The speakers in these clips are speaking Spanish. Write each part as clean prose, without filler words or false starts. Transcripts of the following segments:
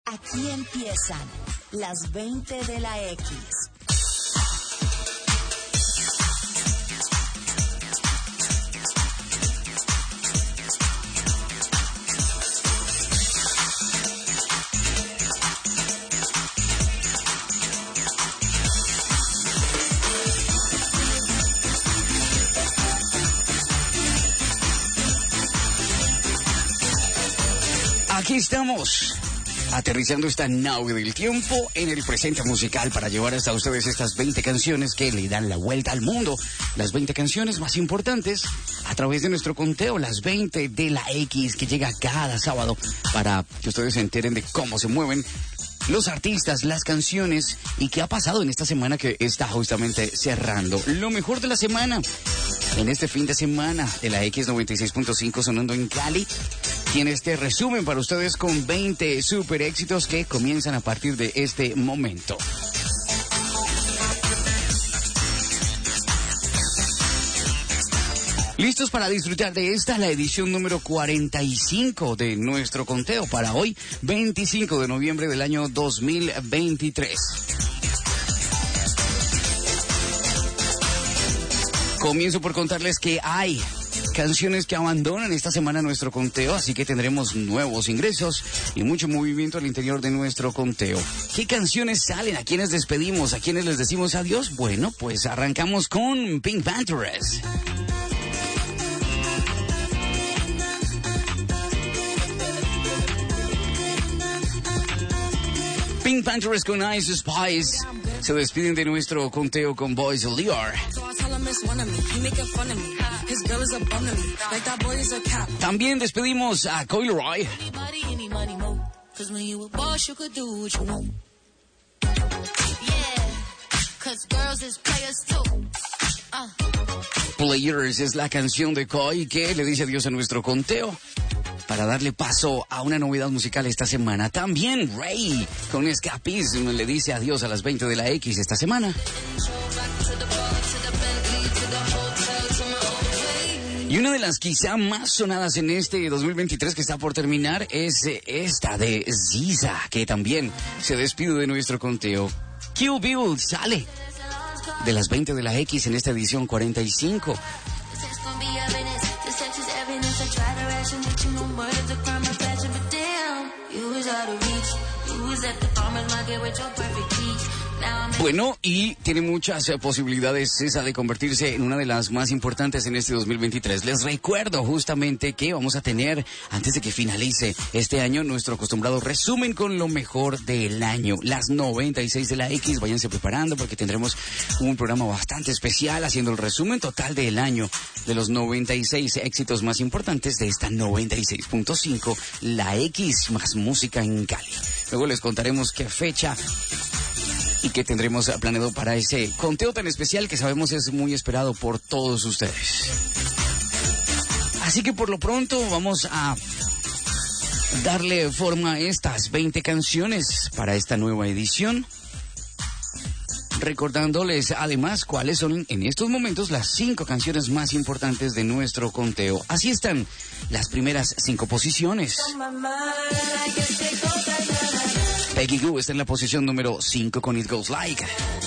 Aquí empiezan las 20 de la X. Aquí estamos, aterrizando esta nave del tiempo en el presente musical para llevar hasta ustedes estas 20 canciones que le dan la vuelta al mundo. Las 20 canciones más importantes a través de nuestro conteo, las 20 de la X, que llega cada sábado para que ustedes se enteren de cómo se mueven los artistas, las canciones y qué ha pasado en esta semana que está justamente cerrando. Lo mejor de la semana, en este fin de semana de la X96.5 sonando en Cali. Tiene este resumen para ustedes con 20 super éxitos que comienzan a partir de este momento. ¿Listos para disfrutar de esta, la edición número 45 de nuestro conteo para hoy, 25 de noviembre del año 2023? Comienzo por contarles que hay canciones que abandonan esta semana nuestro conteo, así que tendremos nuevos ingresos y mucho movimiento al interior de nuestro conteo. ¿Qué canciones salen? ¿A quiénes despedimos? ¿A quiénes les decimos adiós? Bueno, pues arrancamos con Pink Panthers. Pink Panthers con Ice Spice se despiden de nuestro conteo con Boys of Liar. También despedimos a Coi Leray. Players es la canción de Coi que le dice adiós a nuestro conteo para darle paso a una novedad musical esta semana. También Ray con Escapism le dice adiós a las 20 de la X esta semana. Y una de las quizá más sonadas en este 2023 que está por terminar es esta de Ziza, que también se despide de nuestro conteo. Kill Bill sale de las 20 de la X en esta edición 45. Bueno, y tiene muchas posibilidades esa de convertirse en una de las más importantes en este 2023. Les recuerdo justamente que vamos a tener, antes de que finalice este año, nuestro acostumbrado resumen con lo mejor del año. Las 96 de la X, váyanse preparando porque tendremos un programa bastante especial haciendo el resumen total del año de los 96 éxitos más importantes de esta 96.5, la X más música en Cali. Luego les contaremos qué fecha y qué tendremos planeado para ese conteo tan especial que sabemos es muy esperado por todos ustedes. Así que por lo pronto vamos a darle forma a estas 20 canciones para esta nueva edición, recordándoles además cuáles son en estos momentos las 5 canciones más importantes de nuestro conteo. Así están las primeras 5 posiciones. Peggy Gou está en la posición número 5 con It Goes Like.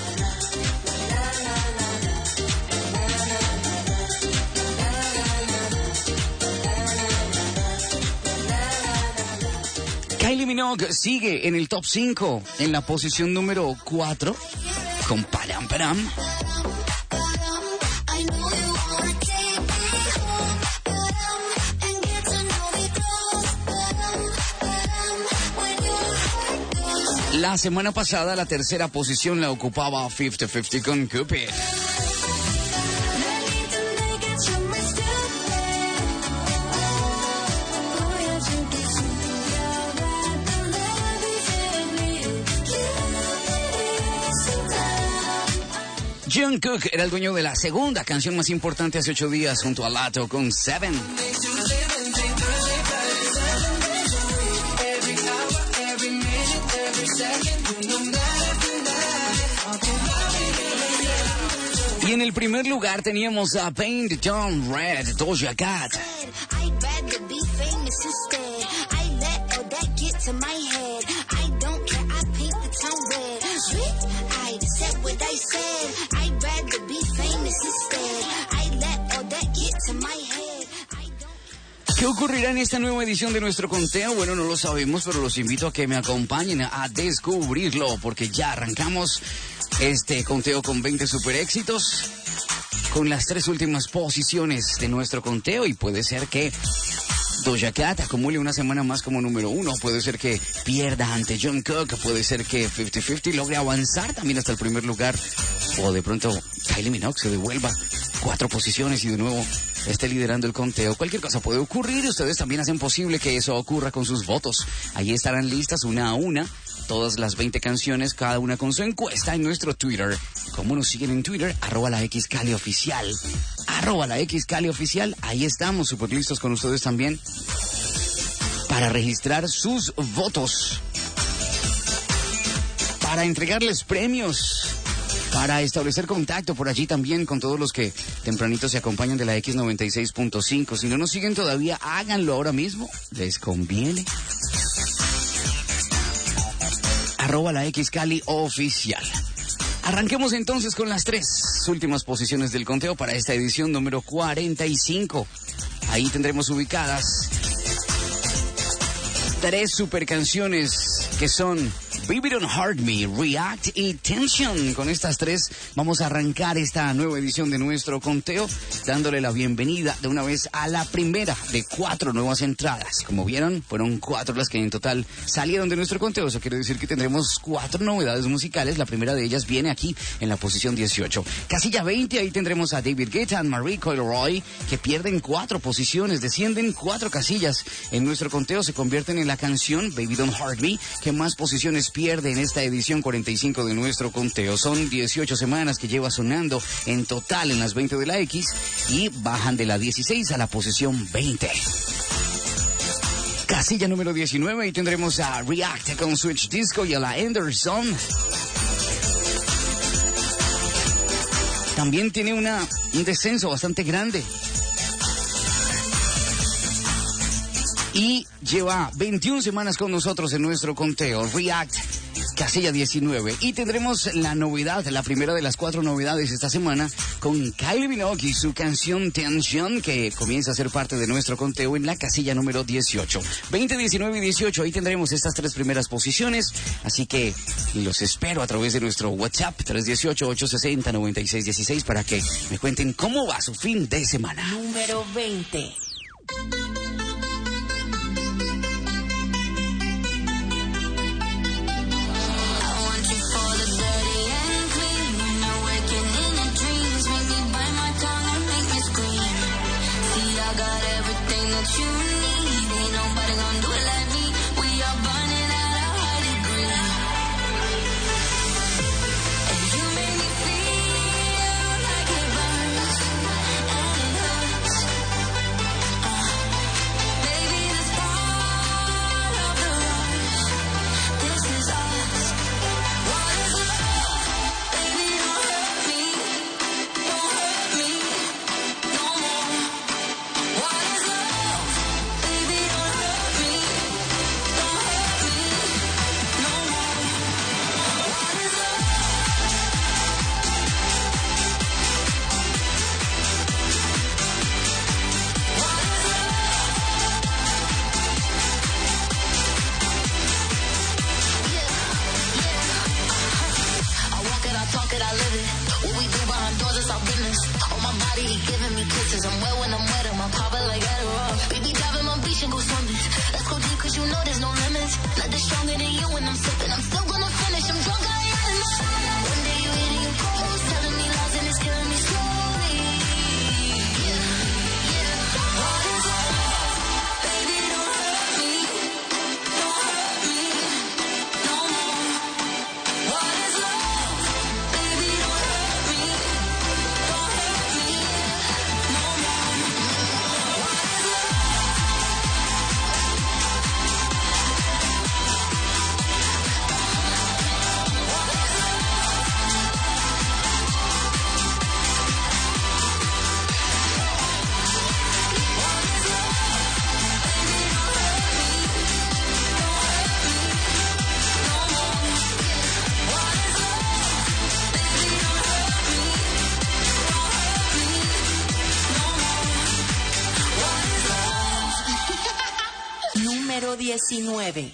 Kylie Minogue sigue en el top 5 en la posición número 4 con Param Param. La semana pasada la tercera posición la ocupaba 50-50 con Cupid. Jungkook era el dueño de la segunda canción más importante hace 8 días junto a Lato con Seven. Y en el primer lugar teníamos a Paint the Town Red, Doja Cat. ¿Qué ocurrirá en esta nueva edición de nuestro conteo? Bueno, no lo sabemos, pero los invito a que me acompañen a descubrirlo, porque ya arrancamos este conteo con 20 super éxitos, con las 3 últimas posiciones de nuestro conteo, y puede ser que Doja Cat acumule una semana más como número 1, puede ser que pierda ante Jungkook, puede ser que 50-50 logre avanzar también hasta el primer lugar, o de pronto Kylie Minogue se devuelva 4 posiciones y de nuevo esté liderando el conteo. Cualquier cosa puede ocurrir y ustedes también hacen posible que eso ocurra con sus votos. Ahí estarán listas una a una todas las 20 canciones, cada una con su encuesta en nuestro Twitter. ¿Cómo nos siguen en Twitter? @laxcalioficial. @laxcalioficial. Ahí estamos, súper listos con ustedes también para registrar sus votos, para entregarles premios, para establecer contacto por allí también con todos los que tempranito se acompañan de la X96.5. Si no nos siguen todavía, háganlo ahora mismo. Les conviene. @laxcalioficial. Arranquemos entonces con las 3 últimas posiciones del conteo para esta edición número 45. Ahí tendremos ubicadas 3 super canciones que son Baby Don't Hurt Me, React y Tension. Con estas 3 vamos a arrancar esta nueva edición de nuestro conteo, dándole la bienvenida de una vez a la primera de 4 nuevas entradas. Como vieron, fueron 4 las que en total salieron de nuestro conteo. Eso quiere decir que tendremos 4 novedades musicales. La primera de ellas viene aquí en la posición 18. Casilla 20, ahí tendremos a David Guetta y Marie Coleroy, que pierden 4 posiciones, descienden 4 casillas en nuestro conteo, se convierten en la canción Baby Don't Hurt Me que más posiciones pierde en esta edición 45 de nuestro conteo. Son 18 semanas que lleva sonando en total en las 20 de la X y bajan de la 16 a la posición 20. Casilla número 19 y tendremos a React con Switch Disco y a la Anderson. También tiene un descenso bastante grande. Y lleva 21 semanas con nosotros en nuestro conteo. React, casilla 19. Y tendremos la novedad, la primera de las 4 novedades esta semana, con Kylie Minogue y su canción Tension, que comienza a ser parte de nuestro conteo en la casilla número 18. 20, 19 y 18, ahí tendremos estas 3 primeras posiciones. Así que los espero a través de nuestro WhatsApp 318-860-9616 para que me cuenten cómo va su fin de semana. Número 20. 19.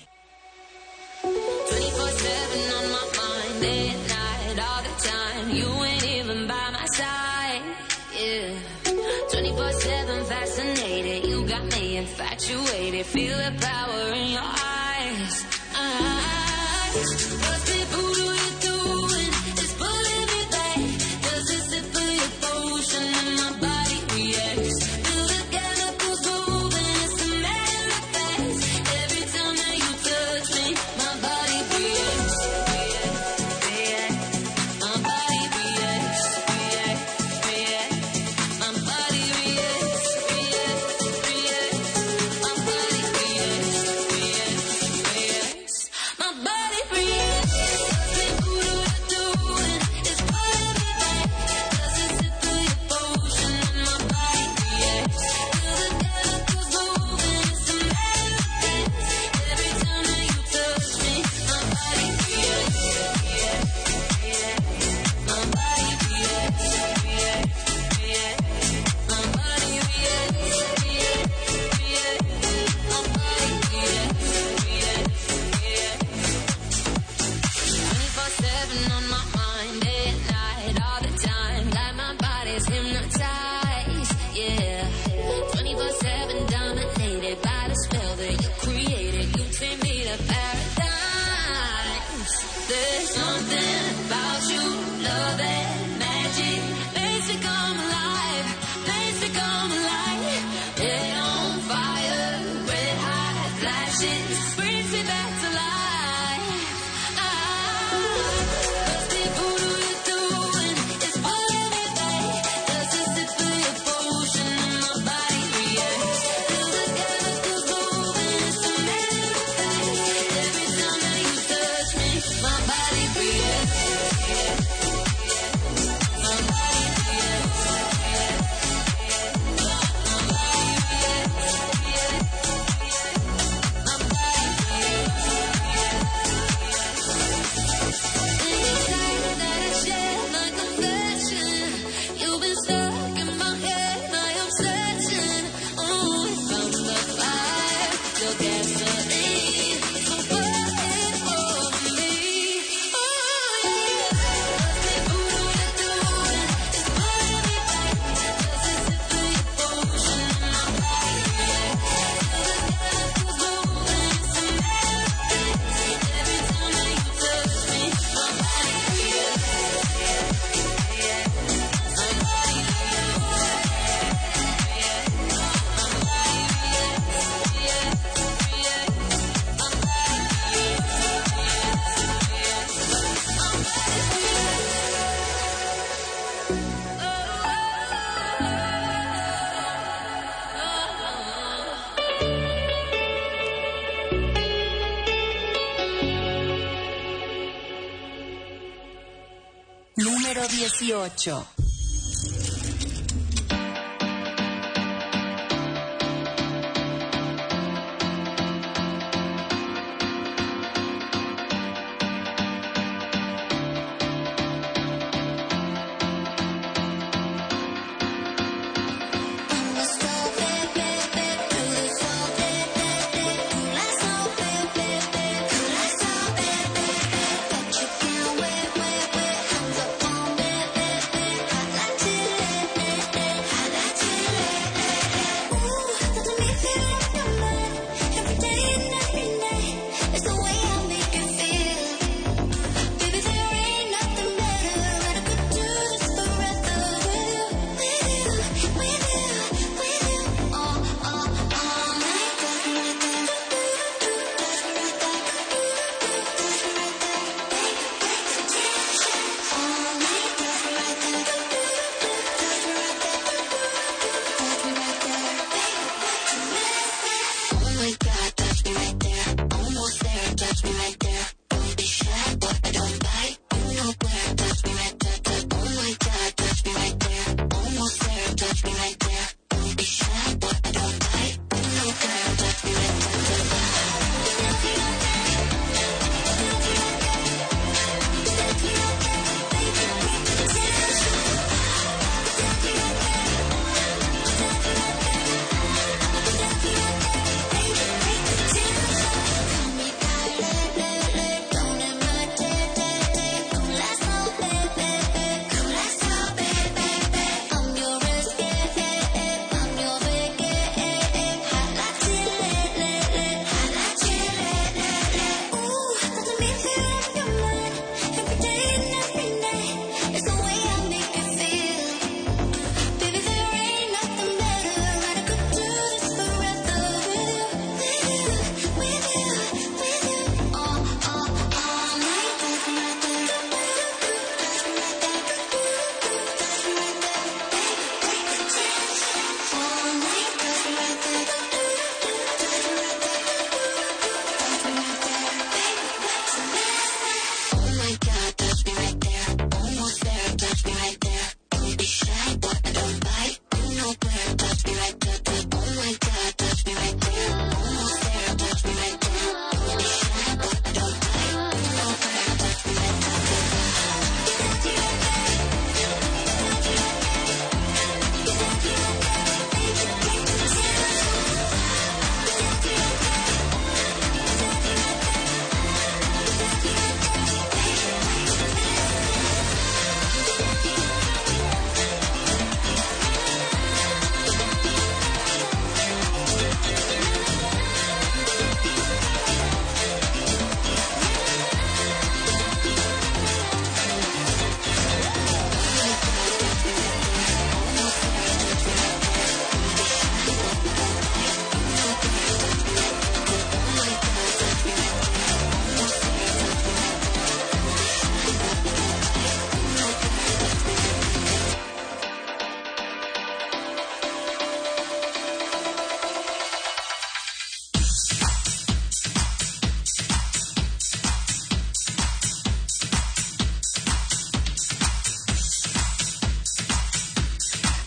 24/7 on my mind, day and night, all the time. You ain't even by my side, yeah. 24/7 fascinated, you got me infatuated. Feel the power in your eyes. What's the voodoo you're doing? It's pulling me back. Does it sip of your potion and my body reacts? Feel the chemicals moving, it's a matter of fact. Every time that you touch me, my body reacts. My body reacts. My body reacts. My body reacts. My body reacts. Voodoo you're doing is pulling me back. Does it sip of your potion and my body reacts? Feel the chemicals moving, it's a matter of fact. Every time that you touch me, my body reacts. My body reacts. My body reacts. My body reacts. 24/7 on my mind, day and night, all the time. Like my body's hypnotized, yeah. 24/7 dominated by the spell that you created. You take me to paradise. There's something about you, love and magic. Makes me come alive, makes me come alive. Head on fire, red hot flashes, brings me back to life. What's the voodoo you're doing? It's pulling me back. Does it sip of your potion and my body reacts? Feel the chemicals moving, it's a matter of fact. Every time that you touch me, my body reacts. My body reacts. My body reacts. My body reacts. Anytime that I share my confession, you've been stuck in my head, my obsession. Oh, we found the fire, your gasoline, so burn it for me. Oh yeah, what's the voodoo you're doing? It's pulling me back. Does it sip of your potion and my body reacts? Feel the chemicals moving, it's a matter of fact. Every time that you touch me, my body reacts. My body Número 18. Got you down, wet, wet, wet, hands up on,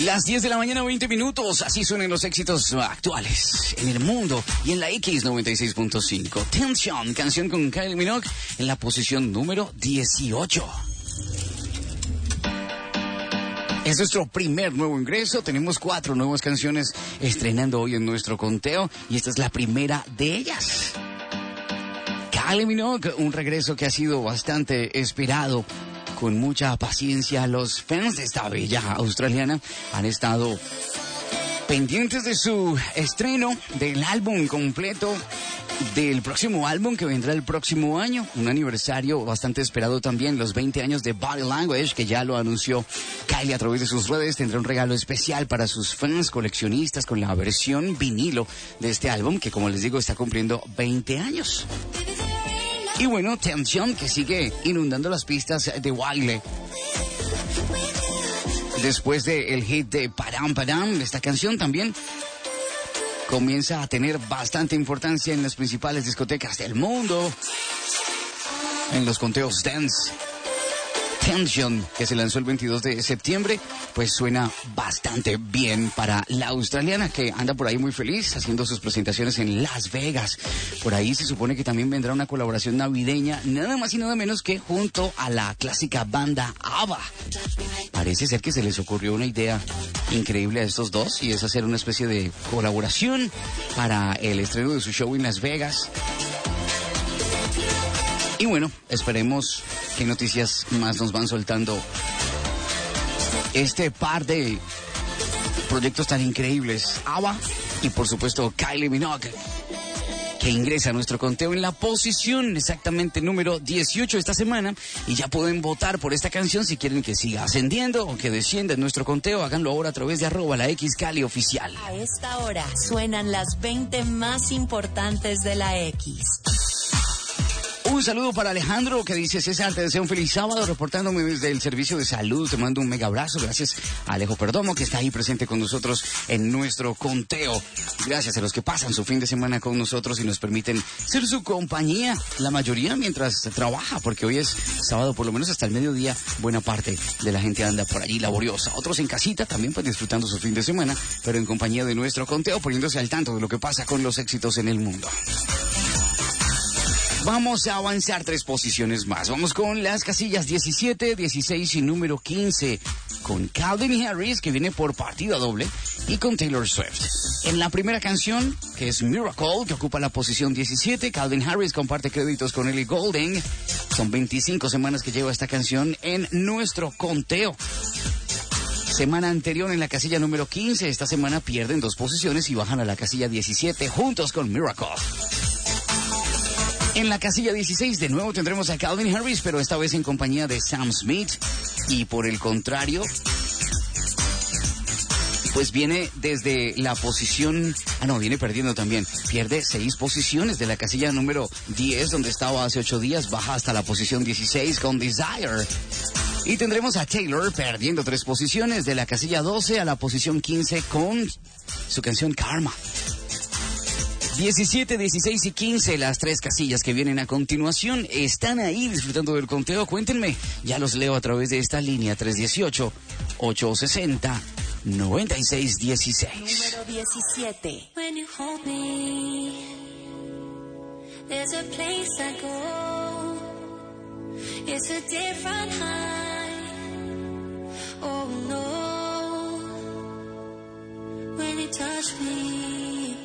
Las 10 de la mañana, 20 minutos. Así suenan los éxitos actuales en el mundo y en la X96.5. Tension, canción con Kylie Minogue en la posición número 18. Es nuestro primer nuevo ingreso. Tenemos 4 nuevas canciones estrenando hoy en nuestro conteo y esta es la primera de ellas. Kylie Minogue, un regreso que ha sido bastante esperado. Con mucha paciencia, los fans de esta bella australiana han estado pendientes de su estreno del álbum completo, del próximo álbum que vendrá el próximo año. Un aniversario bastante esperado también, los 20 años de Body Language, que ya lo anunció Kylie a través de sus redes. Tendrá un regalo especial para sus fans coleccionistas con la versión vinilo de este álbum, que como les digo está cumpliendo 20 años. Y bueno, Tension, que sigue inundando las pistas de baile. Después del hit de Padam Padam, esta canción también comienza a tener bastante importancia en las principales discotecas del mundo, en los conteos dance. Tension, que se lanzó el 22 de septiembre, pues suena bastante bien para la australiana, que anda por ahí muy feliz haciendo sus presentaciones en Las Vegas. Por ahí se supone que también vendrá una colaboración navideña, nada más y nada menos que junto a la clásica banda ABBA. Parece ser que se les ocurrió una idea increíble a estos dos y es hacer una especie de colaboración para el estreno de su show en Las Vegas. Y bueno, esperemos qué noticias más nos van soltando este par de proyectos tan increíbles. ABBA y por supuesto Kylie Minogue, que ingresa a nuestro conteo en la posición exactamente número 18 esta semana. Y ya pueden votar por esta canción si quieren que siga ascendiendo o que descienda en nuestro conteo. Háganlo ahora a través de @laXCali oficial. A esta hora suenan las 20 más importantes de la X. Un saludo para Alejandro, que dice: César, te deseo un feliz sábado, reportándome desde el servicio de salud. Te mando un mega abrazo. Gracias a Alejo Perdomo, que está ahí presente con nosotros en nuestro conteo. Gracias a los que pasan su fin de semana con nosotros y nos permiten ser su compañía, la mayoría mientras trabaja, porque hoy es sábado, por lo menos hasta el mediodía. Buena parte de la gente anda por allí laboriosa. Otros en casita también, pues disfrutando su fin de semana, pero en compañía de nuestro conteo, poniéndose al tanto de lo que pasa con los éxitos en el mundo. Vamos a avanzar 3 posiciones más. Vamos con las casillas 17, 16 y número 15. Con Calvin Harris, que viene por partida doble, y con Taylor Swift. En la primera canción, que es Miracle, que ocupa la posición 17, Calvin Harris comparte créditos con Ellie Goulding. Son 25 semanas que lleva esta canción en nuestro conteo. Semana anterior en la casilla número 15. Esta semana pierden 2 posiciones y bajan a la casilla 17 juntos con Miracle. En la casilla 16 de nuevo tendremos a Calvin Harris, pero esta vez en compañía de Sam Smith. Y por el contrario, pues viene desde la posición... viene perdiendo también. Pierde 6 posiciones de la casilla número 10, donde estaba hace 8 días. Baja hasta la posición 16 con Desire. Y tendremos a Taylor perdiendo 3 posiciones de la casilla 12 a la posición 15 con su canción Karma. 17, 16 y 15, las 3 casillas que vienen a continuación, están ahí disfrutando del conteo. Cuéntenme, ya los leo a través de esta línea 318-860-9616. Número 17. When you hold me, there's a place I go. It's a different high. Oh no. When you touch me,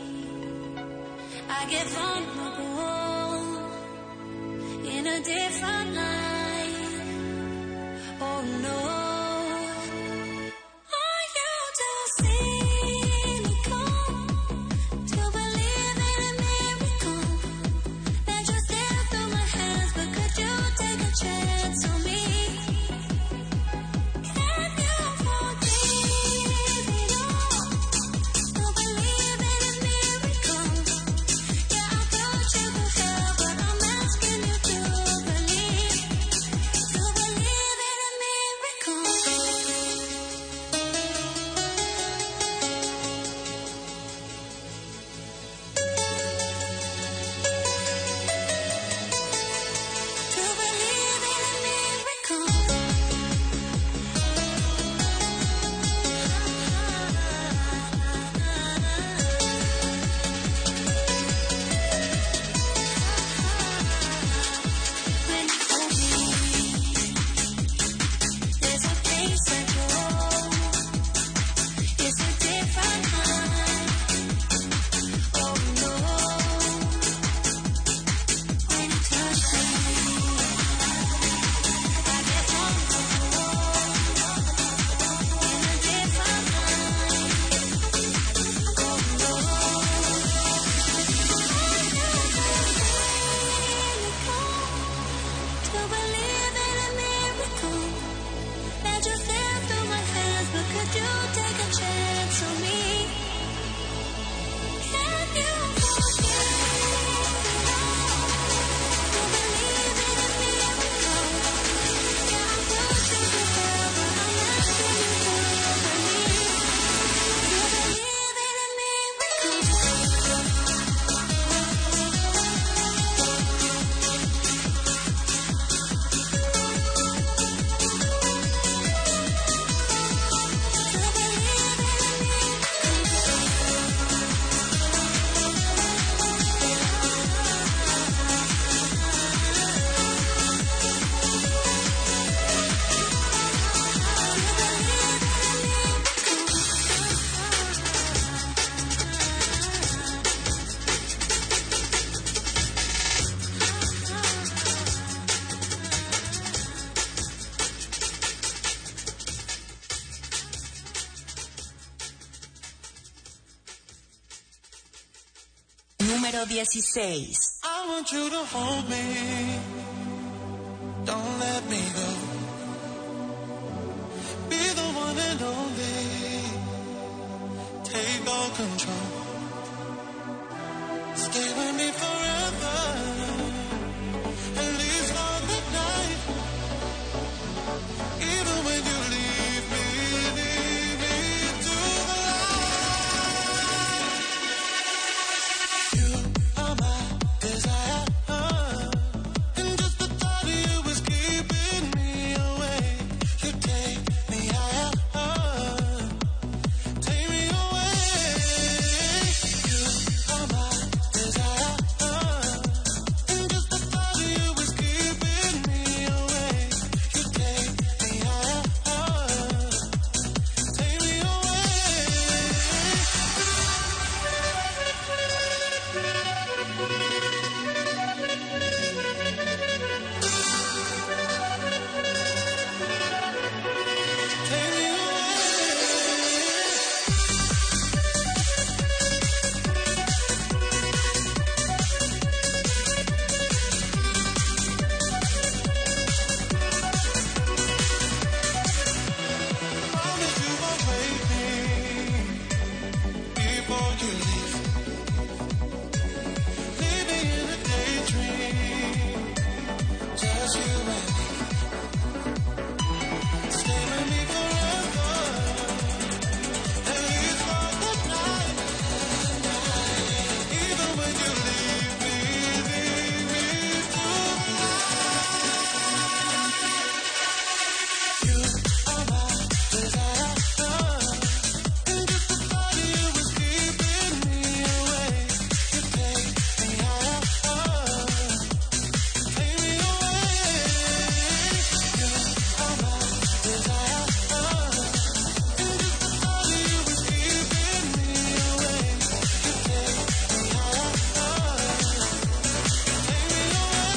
I get vulnerable in a different light. Oh no. Are you too cynical to believe in a miracle that just slipped through my hands? But could you take a chance on me? Can you forgive it all? To believe in a miracle. Yeah, I thought you could help, but I'm asking you to believe. to believe in a miracle that just slipped through my hands. But could you take a chance on me? Can you forgive me? To believe in a miracle. Yeah, I'm pushing too far, but I'm asking you to cover me. To believe in a Número 16. I want you to hold me. Don't let me go. Be the one and only. Take all control. Stay with me forever. At least for the night. Even when you leave me to the light. You are my desire. And just the thought of you is keeping me awake. You take me higher. Take me away. You are my desire. And just the thought of you is keeping me awake. You take me higher. Take me away. Take me Promise you won't wake me before you leave. Leave me in a daydream, just you and me. Stay with me forever, at least for the night. Even when you leave me to the light. You are my desire. And just the thought of you is keeping me awake. You take me higher. Take me away. You are my desire. And just the thought of you is keeping me awake. You take me higher. Take me away.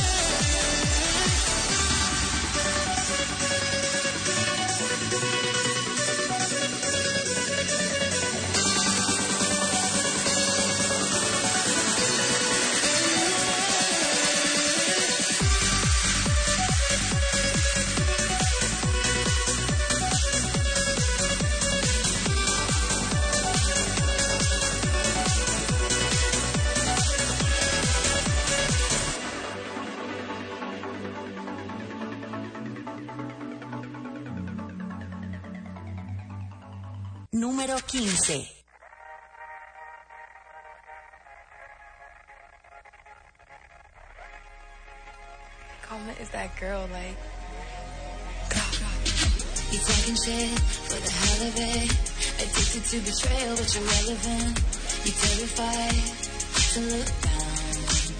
Número 15. Karma is that girl, like. You talking shit for the hell of it. Addicted to betrayal, but you're relevant. You terrified to look down.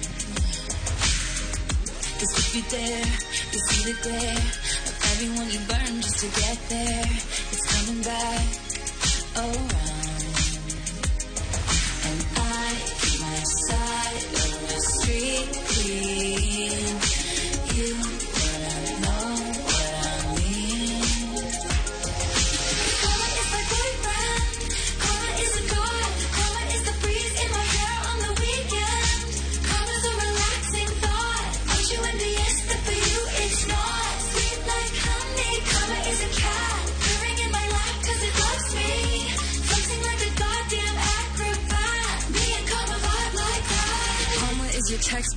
Cause if you dare, you see the glare of everyone you burn just to get there. It's coming back around. And I keep my side of the street clean. You wanna know what I mean? Karma is my boyfriend. Karma is a god. Karma is the breeze in my hair on the weekend. Karma's a relaxing thought. Put you in the yes, that for you is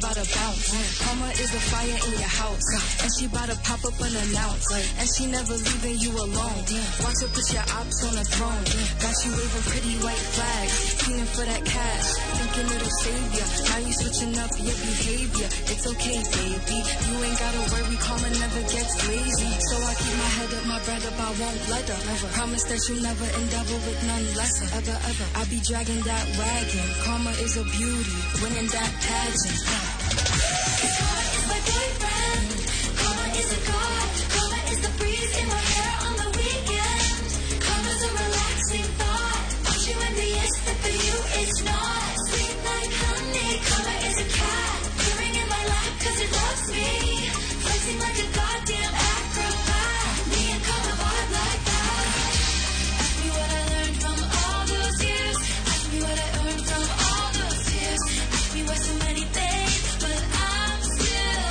bout to bounce. Karma is the fire in your house, and she bout to pop up unannounced. And she never leaving you alone. Watch her put your ops on the throne. Got you waving pretty white flags, feeling for that cash, thinking it'll save ya. Now you switching up your behavior. It's okay, baby. You ain't gotta worry, karma never gets lazy. So I keep my head up, my bread up, I won't let her. Promise that you never endeavor with none lesser. Ever, ever. I be dragging that wagon. Karma is a beauty, winning that pageant. Karma is my boyfriend. Karma is a god. Karma is the breeze in my hair on the weekend. Karma's a relaxing thought. Want you envious, but for you it's not. Sweet like honey. Karma is a cat. Purring in my lap cause it loves me. Flexing like a goddamn acrobat. Me and karma vibe like that. Ask me what I learned from all those years. Ask me what I earned from all those tears. Ask me why so many things, but I'm still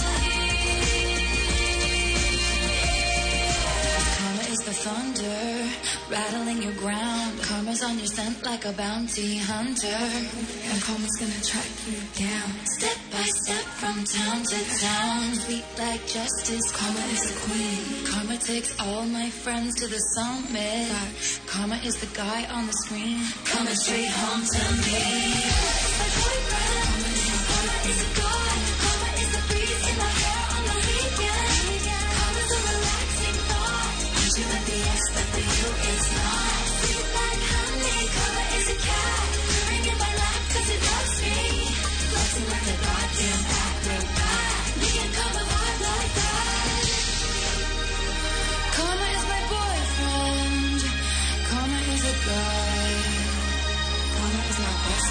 here. Karma is the thunder, rattling your ground. Karma's on your scent like a bounty hunter. And karma's gonna track you down. Step by step from town to town. Sweet like justice, karma is the queen. Karma takes all my friends to the summit. Karma is the guy on the screen, coming straight home to me. My boyfriend, karma is a god. Karma is the breeze in my hair on the weekend. Karma's a relaxing thought. Want you envious, but for you it's not. Sweet like honey, karma is a cat. Purring in my lap cause it loves me. Flexing like a goddamn acrobat. Me and karma vibe like that. Karma is my boyfriend. Karma is a guy. Karma is my best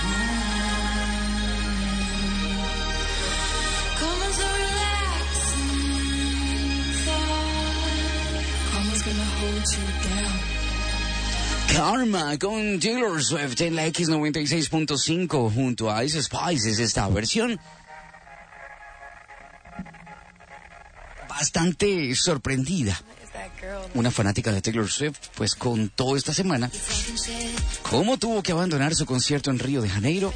friend. Karma's a relaxing thought. Karma's gonna hold you down. Karma con Taylor Swift en la X96.5 junto a Ice Spice es esta versión bastante sorprendida. Is that girl? Una fanática de Taylor Swift pues contó esta semana cómo tuvo que abandonar su concierto en Río de Janeiro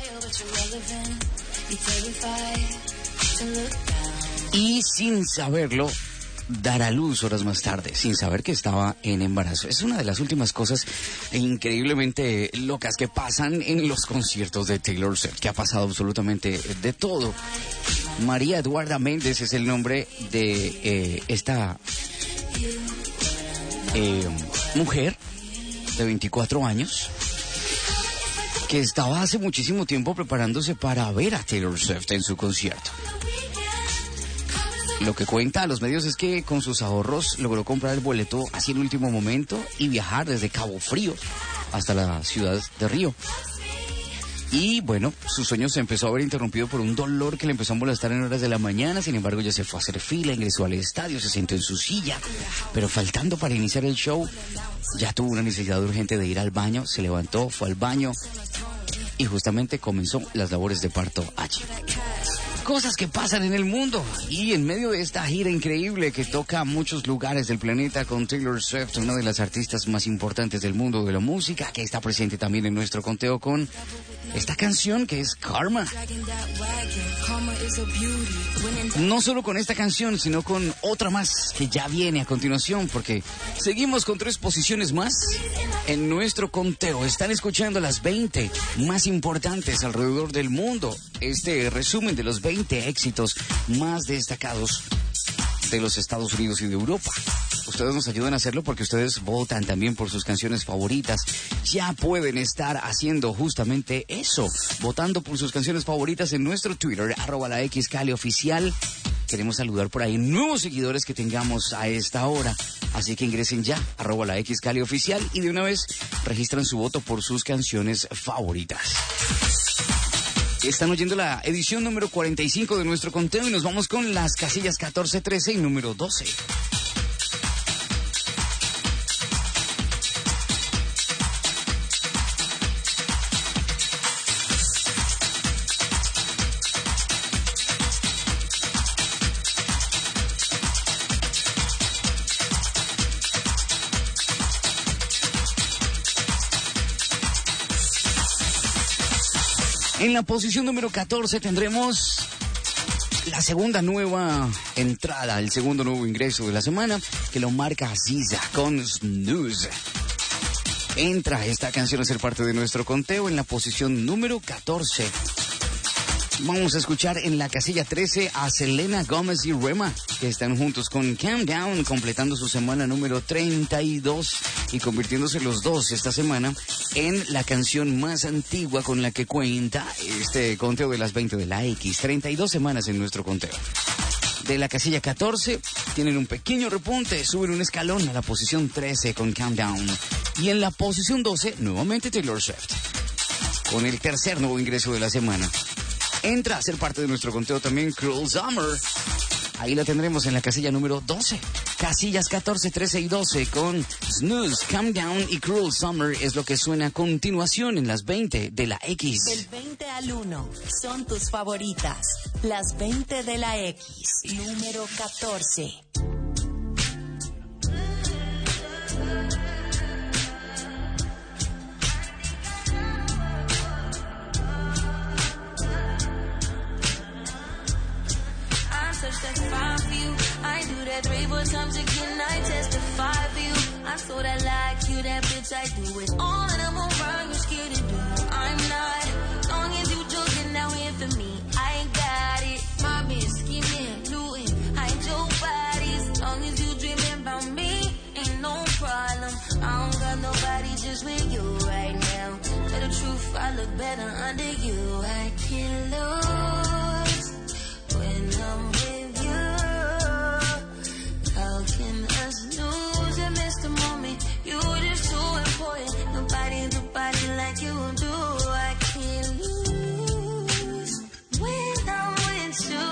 y sin saberlo dar a luz horas más tarde, sin saber que estaba en embarazo. Es una de las últimas cosas increíblemente locas que pasan en los conciertos de Taylor Swift, que ha pasado absolutamente de todo. María Eduarda Méndez es el nombre de esta mujer de 24 años que estaba hace muchísimo tiempo preparándose para ver a Taylor Swift en su concierto. Lo que cuenta a los medios es que con sus ahorros logró comprar el boleto así en último momento y viajar desde Cabo Frío hasta la ciudad de Río. Y bueno, su sueño se empezó a ver interrumpido por un dolor que le empezó a molestar en horas de la mañana. Sin embargo, ya se fue a hacer fila, ingresó al estadio, se sentó en su silla. Pero faltando para iniciar el show, ya tuvo una necesidad urgente de ir al baño. Se levantó, fue al baño y justamente comenzó las labores de parto allí. Cosas que pasan en el mundo y en medio de esta gira increíble que toca muchos lugares del planeta con Taylor Swift, una de las artistas más importantes del mundo de la música, que está presente también en nuestro conteo con esta canción que es Karma. No solo con esta canción, sino con otra más que ya viene a continuación, porque seguimos con 3 posiciones más en nuestro conteo. Están escuchando las 20 más importantes alrededor del mundo. Este resumen de los 20 éxitos más destacados de los Estados Unidos y de Europa. Ustedes nos ayudan a hacerlo porque ustedes votan también por sus canciones favoritas. Ya pueden estar haciendo justamente eso, votando por sus canciones favoritas en nuestro Twitter, @laxcalioficial. Queremos saludar por ahí nuevos seguidores que tengamos a esta hora. Así que ingresen ya, @laxcalioficial, y de una vez registran su voto por sus canciones favoritas. Están oyendo la edición número 45 de nuestro conteo y nos vamos con las casillas 14, 13 y número 12. En la posición número 14 tendremos La segunda nueva entrada, el segundo nuevo ingreso de la semana, que lo marca Ziza con Snooze. Entra esta canción a ser parte de nuestro conteo en la posición número 14. Vamos a escuchar en la casilla 13 a Selena Gómez y Rema, que están juntos con Calm Down, completando su semana número 32 y convirtiéndose los dos esta semana en la canción más antigua con la que cuenta este conteo de las 20 de la X. 32 semanas en nuestro conteo. De la casilla 14 tienen un pequeño repunte, suben un escalón a la posición 13 con Calm Down. Y en la posición 12, nuevamente Taylor Swift, con el tercer nuevo ingreso de la semana. Entra a ser parte de nuestro conteo también Cruel Summer. Ahí la tendremos en la casilla número 12. Casillas 14, 13 y 12 con Snooze, Calm Down y Cruel Summer es lo que suena a continuación en las 20 de la X. Del 20 al 1 son tus favoritas. Las 20 de la X. Número 14. Testify for you. I do that 3-4 times again. I testify for you. I thought I liked you, that bitch. I do it all, and I'm around. You're scared to do. I'm not. Long as you joking now here for me, I ain't got it. My bitch scheming, looting, hide your bodies. Long as you dreaming about me, ain't no problem. I don't got nobody just with you right now. Tell the truth, I look better under you. I can't lose when I'm with you. How can I snooze and miss the moment? You just too important. Nobody do body like you do. I can't lose when I'm with you.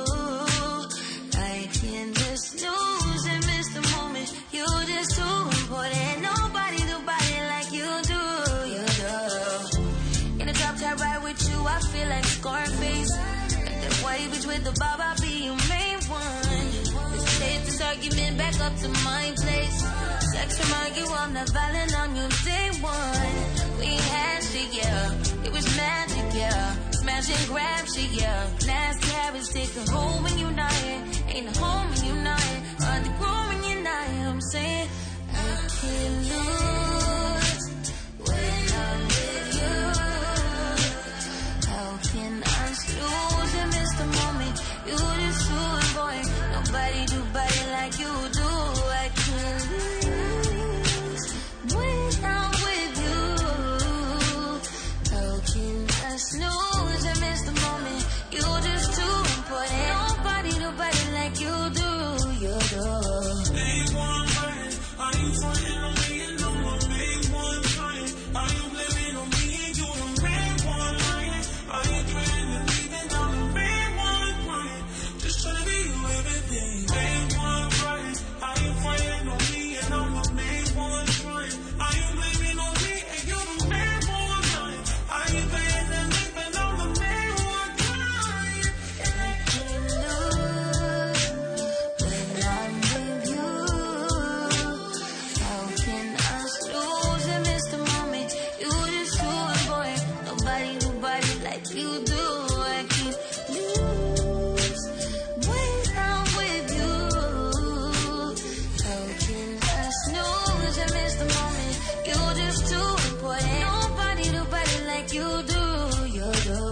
I can't just snooze and miss the moment. You just too important. Nobody do body like you do. You do. In the top top ride with you, I feel like Scarface. White bitch with the bob, I'll be your main one. Let's take this argument back up to my place. Sex remind you I'm not violent on your day one. We had shit, yeah. It was magic, yeah. Smash and grab shit, yeah. Nasty habits take a hold when you're not here. Ain't a home when you're not here. Hard to grow when you're not here. I'm saying I can't lose when I'm with you. How can I snooze and miss the moment? You just too important. Nobody do body like you do. I can't lose when I'm with you. How can I snooze and miss the moment? You just too important. Nobody do body like you do. You do. Big one right. Are you frontin' on me and I'm a big one trying? Are you blaming on me and you the big one lying? Are you trying to leave and I'm the big one crying? Just tryna be you everything. Big one right. Are you frontin' on me and I'm the big one trying? Are you blaming on me and you the big one lying? Are you trying to leave and I'm the big one crying? I can't lose when I'm with you. How can I snooze and miss the moment? You just too important. Nobody do body like you do. I can't lose when I'm with you. How can I snooze and miss the moment? You just too important. Nobody do body like you do. You do.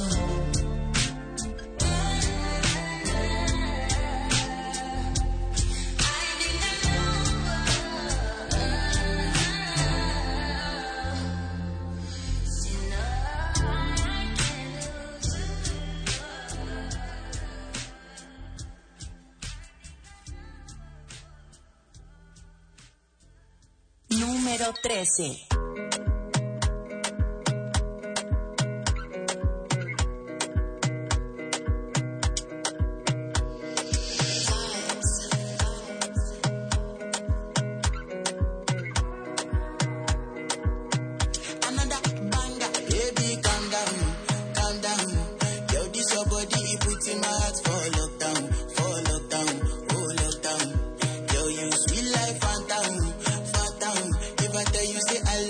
Número 13. Another banger, baby, calm down, calm down. Yo, this your body, it puts in my heart for lockdown, oh lockdown. Yo, you sweet life, phantom, phantom. If I tell you, say I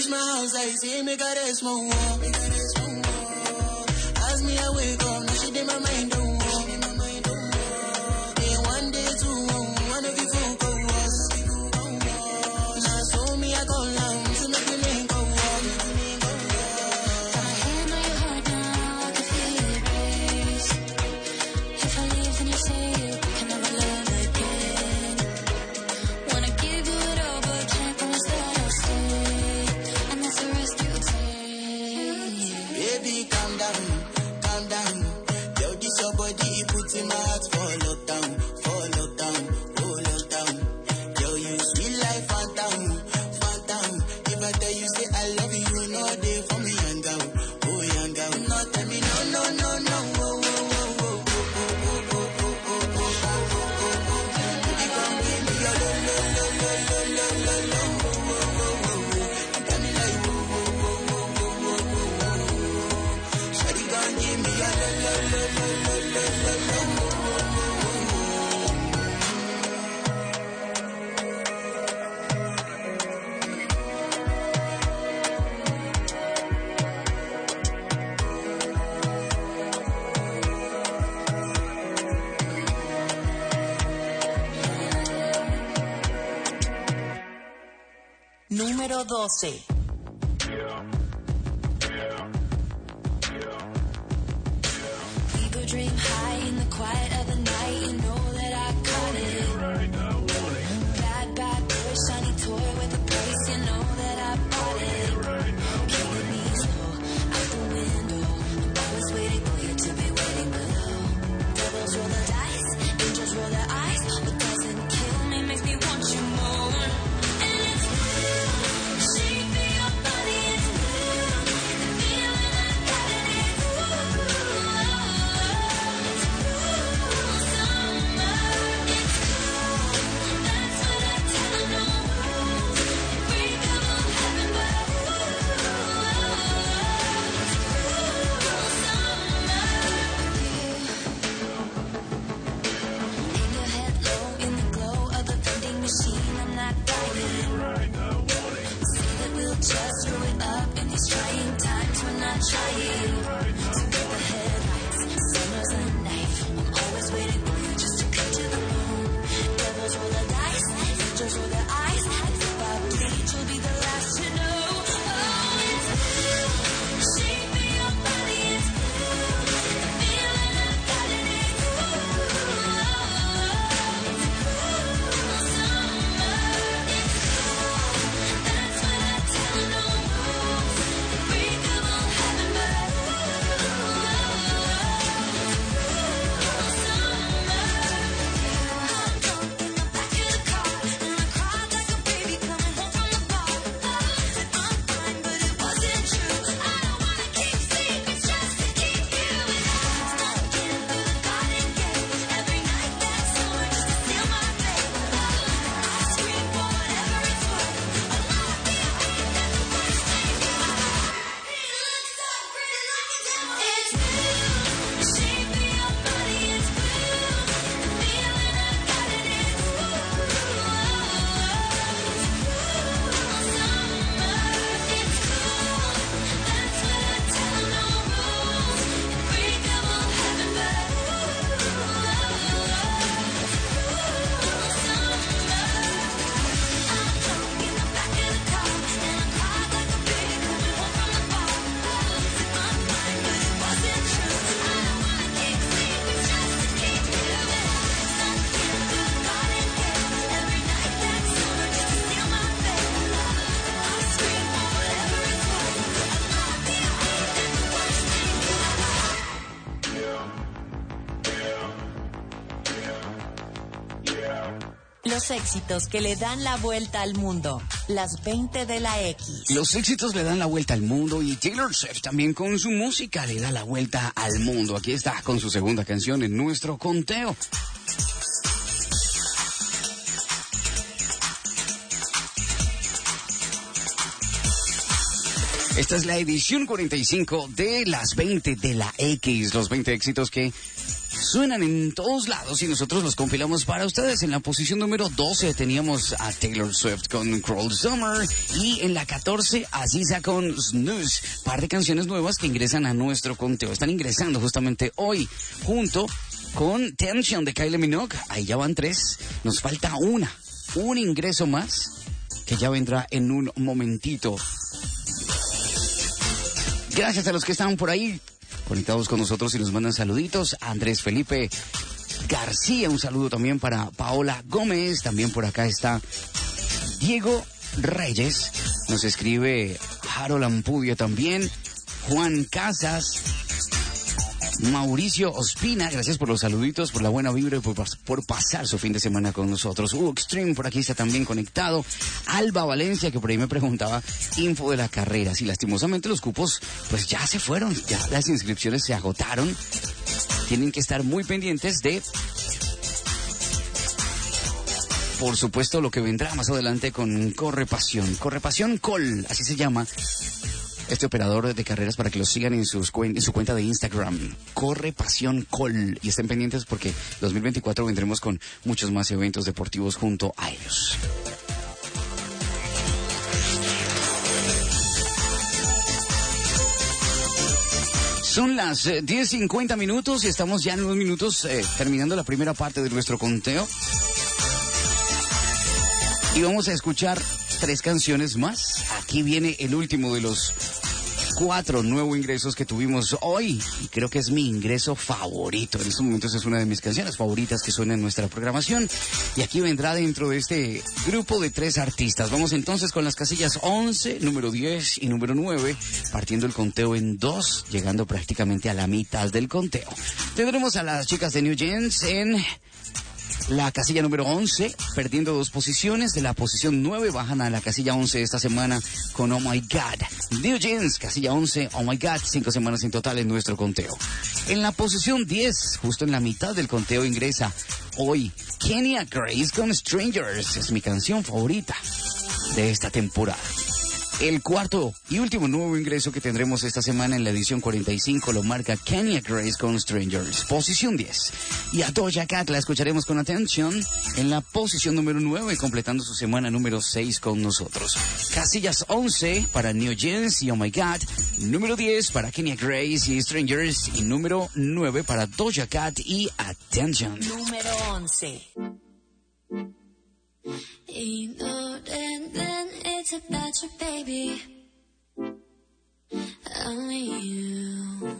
reach my house, I see me got a small wall. As me I wake up, now she did my mind don't walk. Day one, day two, one of you folk go was. Now so me I go long, to make me link go walk. Got my hand on your heart now, I can feel it race. If I leave, then you say you can never love again. Wanna give you it all, but can't promise that I'll stay. And that's the risk you take. Baby, calm down, calm down. Yo, this your body, put in my heart for lockdown, oh lockdown. Yo, you sweet life, phantom, phantom. If I tell you say I love you, you know they for me young girl, oh young girl. No, tell me no, no, no, no, oh, oh, oh, oh, oh, oh, oh, oh, oh, oh, oh. Baby, come give me your lo, lo, lo, lo, lo, lo, lo, lo, oh, oh, oh, oh. You got me like, oh, oh, oh, oh, oh, oh, oh, oh. Shawty, come give me your lo, lo, lo, lo, lo, lo, lo, lo, oh, oh, oh, oh. Número 12. People dream high in the quiet of the night. You know that I caught it. Bad, bad boy, shiny toy with a price. You know that I bought it. Killing me slow out the window. I'm always waiting for you to be waiting below. Devils roll the dice, angels roll their eyes. What doesn't kill me makes me want you more. And it's the shape of your body, it's the feeling I got in it. It's summer, it's that's what I tell them. No rules, break of heaven, but in your head low, in the glow of the vending machine, I'm not dying. Say that we'll just screw it up in these trying times. We're not trying. So get the headlights. Summer's a knife. I'm always waiting for you just to cut to the bone. Devils roll the dice, angels roll their eyes. And if I bleed, you'll be the last to know. Oh, it's the shape of your body, it's the feeling I got in it. It's summer, it's that's what I tell them. No rules, break of heaven, but Los éxitos que le dan la vuelta al mundo. Las 20 de la X. Los éxitos le dan la vuelta al mundo y Taylor Swift también con su música le da la vuelta al mundo. Aquí está con su segunda canción en nuestro conteo. Esta es la edición 45 de las 20 de la X, los 20 éxitos que suenan en todos lados y nosotros los compilamos para ustedes. En la posición número 12 teníamos a Taylor Swift con Cruel Summer y en la 14 a SZA con Snooze, par de canciones nuevas que ingresan a nuestro conteo. Están ingresando justamente hoy junto con Tension de Kylie Minogue. Ahí ya van 3, nos falta un ingreso más que ya vendrá en un momentito. Gracias a los que están por ahí conectados con nosotros y nos mandan saluditos. Andrés Felipe García, un saludo también para Paola Gómez. También por acá está Diego Reyes, nos escribe Harold Ampudio también, Juan Casas, Mauricio Ospina, gracias por los saluditos, por la buena vibra y por pasar su fin de semana con nosotros. Hugo Extreme por aquí está también conectado. Alba Valencia, que por ahí me preguntaba info de la carrera. Sí, lastimosamente los cupos pues ya se fueron, ya las inscripciones se agotaron. Tienen que estar muy pendientes de, por supuesto, lo que vendrá más adelante con Corre Pasión. Corre Pasión Col, así se llama este operador de carreras, para que lo sigan en su cuenta de Instagram. Corre Pasión Col. Y estén pendientes porque 2024 vendremos con muchos más eventos deportivos junto a ellos. Son las 10:50 minutos y estamos ya en unos minutos terminando la primera parte de nuestro conteo. Y vamos a escuchar 3 canciones más. Aquí viene el último de los 4 nuevos ingresos que tuvimos hoy. Y creo que es mi ingreso favorito. En estos momentos es una de mis canciones favoritas que suena en nuestra programación. Y aquí vendrá dentro de este grupo de 3 artistas. Vamos entonces con las casillas 11, número 10 y número 9. Partiendo el conteo en 2, llegando prácticamente a la mitad del conteo. Tendremos a las chicas de New Jeans en la casilla número 11, perdiendo 2 posiciones. De la posición 9 bajan a la casilla 11 esta semana con Oh My God. New Jeans, casilla 11, Oh My God, 5 semanas en total en nuestro conteo. En la posición 10, justo en la mitad del conteo, ingresa hoy Kenya Grace con Strangers. Es mi canción favorita de esta temporada. El cuarto y último nuevo ingreso que tendremos esta semana en la edición 45 lo marca Kenya Grace con Strangers, posición 10. Y a Doja Cat la escucharemos con Attention en la posición número 9, completando su semana número 6 con nosotros. Casillas 11 para New Jeans y Oh My God, número 10 para Kenya Grace y Strangers y número 9 para Doja Cat y Attention. Número 11. 이 노래는 it's about you, baby. Only you.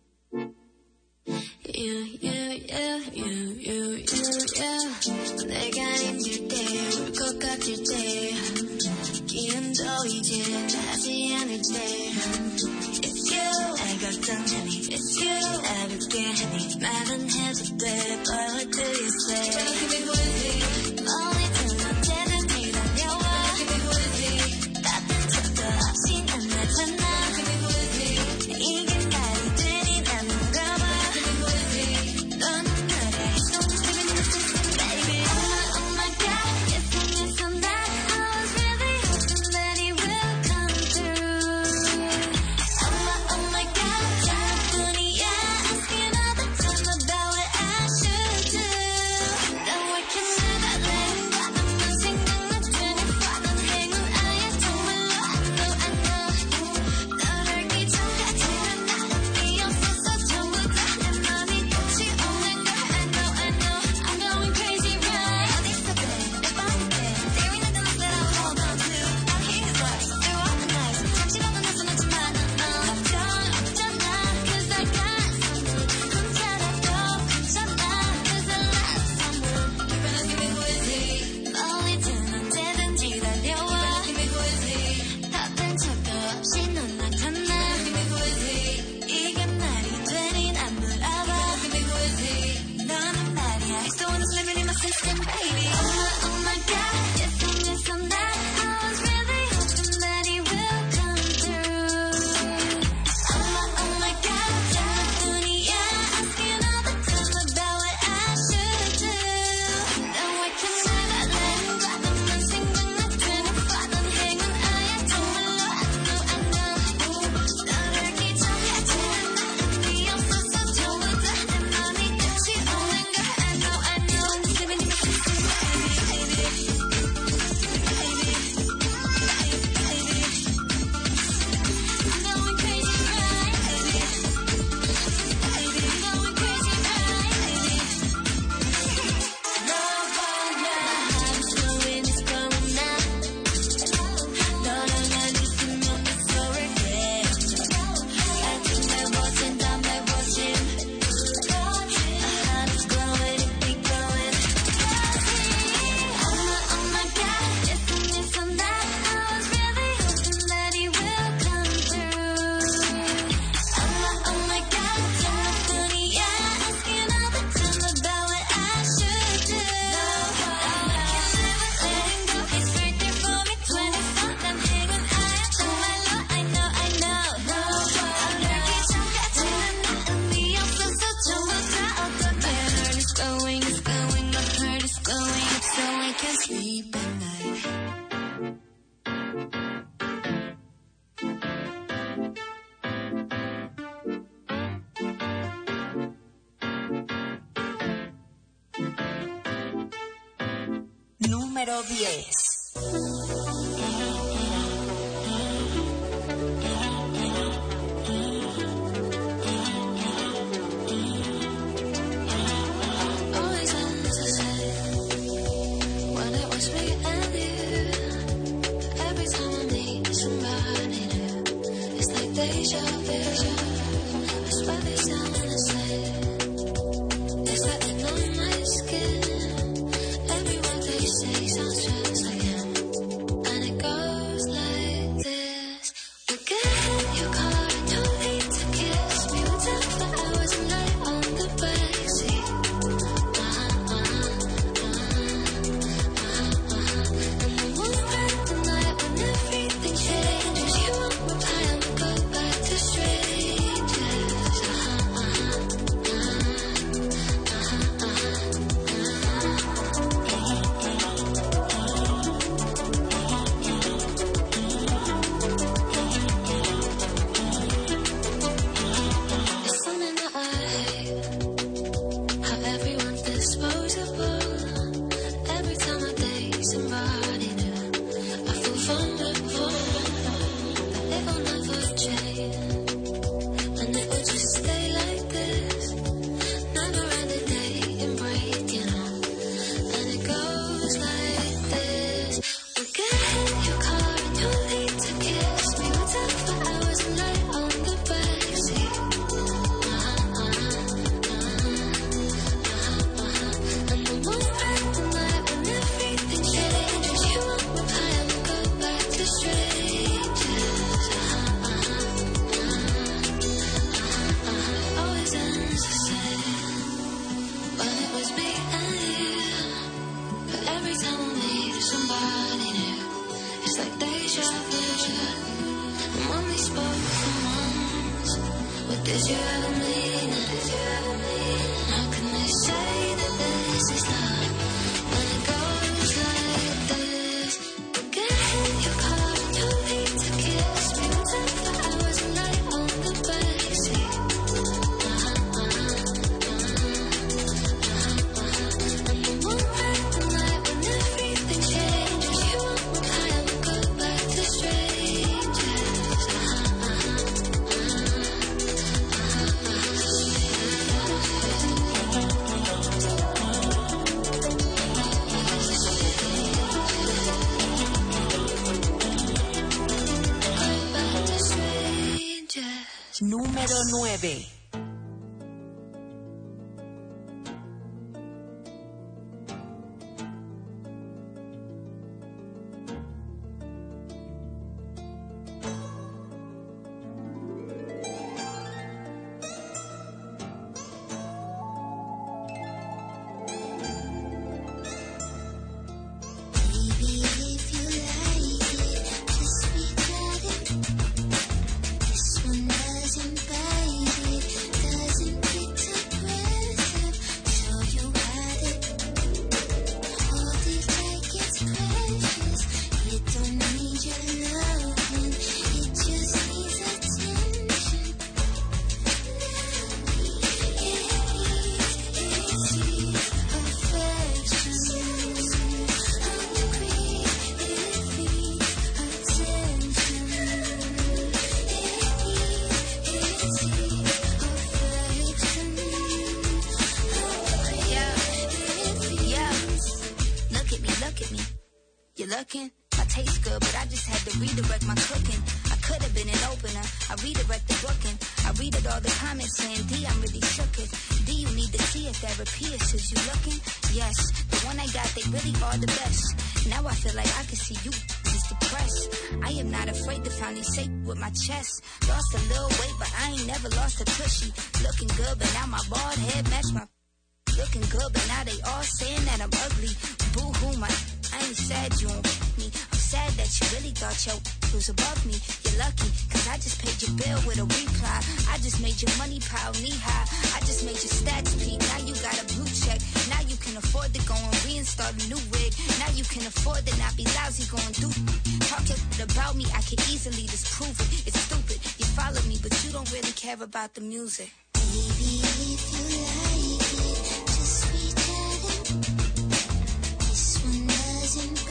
You. 내가 힘들 때, 울 것 같을 때, 기운도 이제 나지 않을 때. It's you. 날 걱정하니, it's you. 나볍게 하니, 말은 해도 돼, but what do you say? Give me who is he? 머리 언제든 기다려와. Give me who is he? 같은 척도 없이 난 나잖아. Give me who is he? 이게 말이 되니 난 물어봐. Give me who is he? 넌 그래. Don't give me nothing, baby. Oh my God, yes, I miss him that. I was really hoping that he will come through. Oh my God, 자꾸뿐이야. Asking all the time about what I should do. Then we can never let Número 10. Always ends the same when it was me and you. Every time I meet somebody new, it's like deja vu. I swear they sound the same. It's letting on my skin. Every word they say sounds just like him. And it goes like this. We get in your car and you need to kiss me. We talk for hours and lay on the backseat. And then we'll spend the night when everything changes. You won't reply and we'll go back to strangers. It's something that I hate, how everyone's disposable. Every time I date somebody new, I feel vulnerable, but it will never change. And it will just stay like this, never ending dating break, you know. And it goes like this. We get in your car and you need to kiss me. We talk for hours and lay on the backseat. And then we'll spend the night when everything changes. You won't reply and we'll go back to strangers. Always ends the same when it was me and you. But every time I meet somebody new, it's like deja vu. And when we spoke for months, what did you ever mean? How can they say that this is love when it goes like this? We get in your car and you need to kiss me. We talk for hours and lay on the backseat. And then we'll spend the night when everything changes. You won't reply and we'll go back to strangers. Go back to strangers. Número 9. Baby, if you like it, just be chatting. This one doesn't bite it, doesn't get aggressive. Show you got it. Hold it like it's precious. It don't need your loving, it just needs attention. It needs affection. Look at me. You're looking? My taste good, but I just had to redirect my cooking. I could have been an opener. I redirect the booking. I read it all the comments saying, D, I'm really shook it. D, you need to see a therapist. Is you looking? Yes, the one I got, they really are the best. Now I feel like I can see you is depressed. I am not afraid to finally say with my chest. Lost a little weight, but I ain't never lost a tushy. Looking good, but now my bald head match my... Looking good, but now they all saying that I'm ugly. Boo-hoo, I ain't sad you don't me. I'm sad that you really thought your was above me. You're lucky, cause I just paid your bill with a reply. I just made your money pile knee high. I just made your stats peak. Now you got a blue check. Now you can afford to go and reinstall a new rig. Now you can afford to not be lousy going through. Talking about me, I can easily disprove it. It's stupid. You follow me, but you don't really care about the music. Baby, if you like it, just be chatting. This one doesn't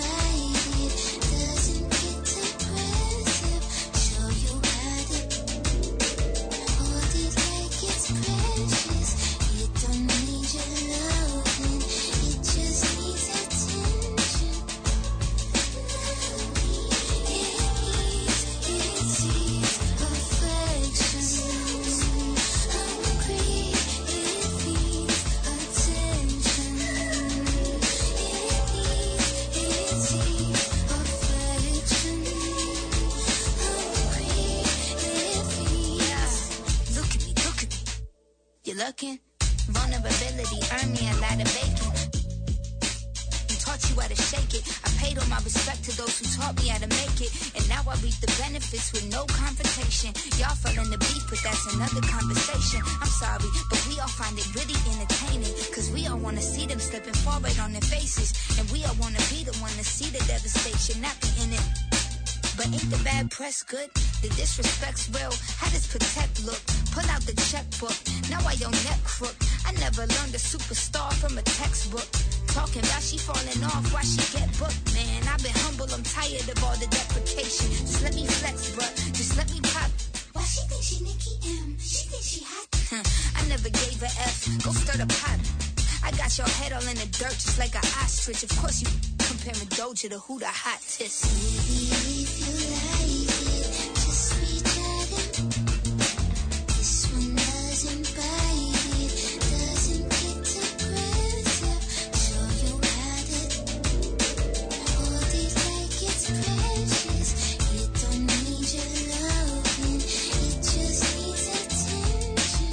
ducking. Vulnerability earned me a lot of bacon. Taught you how to shake it. I paid all my respect to those who taught me how to make it. And now I reap the benefits with no confrontation. Y'all fell in the beef, but that's another conversation. I'm sorry, but we all find it really entertaining. Cause we all wanna see them slipping forward on their faces. And we all wanna be the one to see the devastation, not be in it. But ain't the bad press good? The disrespect's real. How does protect look? Pull out the checkbook. Now I your neck crook. I never learned a superstar from a textbook. Talking about she falling off, why she get booked, man. I've been humble, I'm tired of all the deprecation. Just let me flex, bruh. Just let me pop. Why she think she Nicki M? She think she hot? I never gave a F. Go stir the pot. I got your head all in the dirt just like an ostrich. Of course you comparing Doja to who the hottest. Maybe if you like it, just reach out and this one doesn't bite it, doesn't get aggressive. Show you how to hold it like it's precious. It don't need your loving, it just needs attention.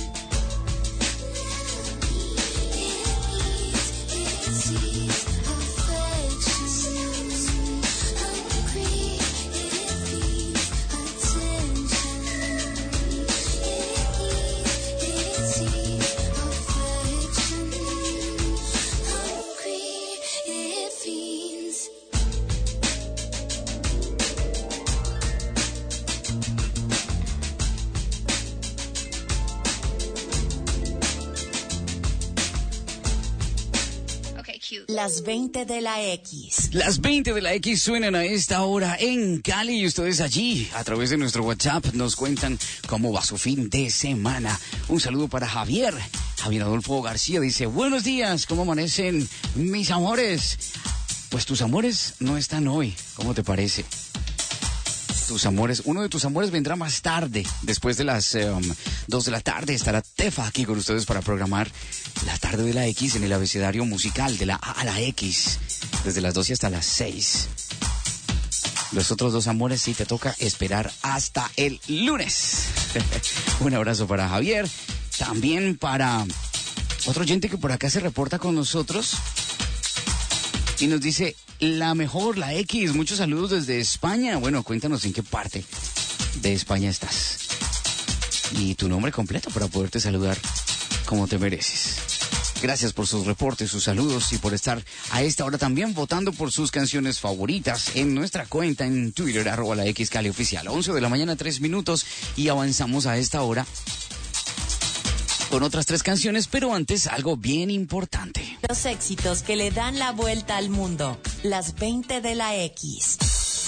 Las 20 de la X. Las 20 de la X suenan a esta hora en Cali y ustedes allí, a través de nuestro WhatsApp, nos cuentan cómo va su fin de semana. Un saludo para Javier. Javier Adolfo García dice, buenos días, ¿cómo amanecen mis amores? Pues tus amores no están hoy, ¿cómo te parece? Tus amores, uno de tus amores vendrá más tarde, después de las 2 de la tarde estará Tefa aquí con ustedes para programar la tarde de la X en el abecedario musical de la A a la X, desde las 12 hasta las 6. Los otros dos amores sí te toca esperar hasta el lunes. Un abrazo para Javier, también para otro oyente que por acá se reporta con nosotros y nos dice, la mejor, la X, muchos saludos desde España. Bueno, cuéntanos en qué parte de España estás y tu nombre completo para poderte saludar como te mereces. Gracias por sus reportes, sus saludos y por estar a esta hora también votando por sus canciones favoritas en nuestra cuenta en Twitter, @la X Cali Oficial. 11 de la mañana, 3 minutos y avanzamos a esta hora con otras 3 canciones, pero antes algo bien importante. Los éxitos que le dan la vuelta al mundo. Las 20 de la X.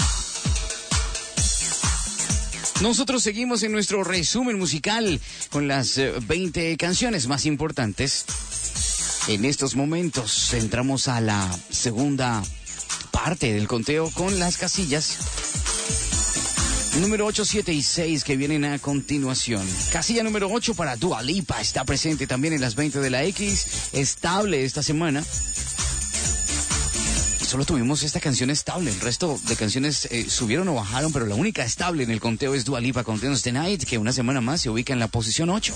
Nosotros seguimos en nuestro resumen musical con las 20 canciones más importantes. En estos momentos entramos a la segunda parte del conteo con las casillas número 8, 7 y 6 que vienen a continuación. Casilla número 8 para Dua Lipa, está presente también en las 20 de la X, estable esta semana. Solo tuvimos esta canción estable, el resto de canciones subieron o bajaron, pero la única estable en el conteo es Dua Lipa con Dance the Night, que una semana más se ubica en la posición 8.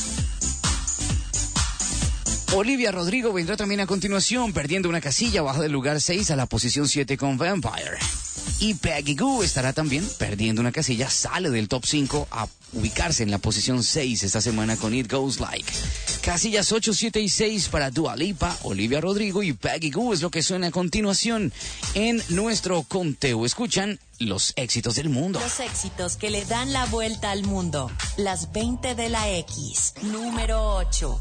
Olivia Rodrigo vendrá también a continuación, perdiendo una casilla, baja del lugar 6 a la posición 7 con Vampire. Y Peggy Gou estará también perdiendo una casilla, sale del top 5 a ubicarse en la posición 6 esta semana con It Goes Like. Casillas 8, 7 y 6 para Dua Lipa, Olivia Rodrigo y Peggy Gou es lo que suena a continuación en nuestro conteo. Escuchan los éxitos del mundo. Los éxitos que le dan la vuelta al mundo. Las 20 de la X. Número 8.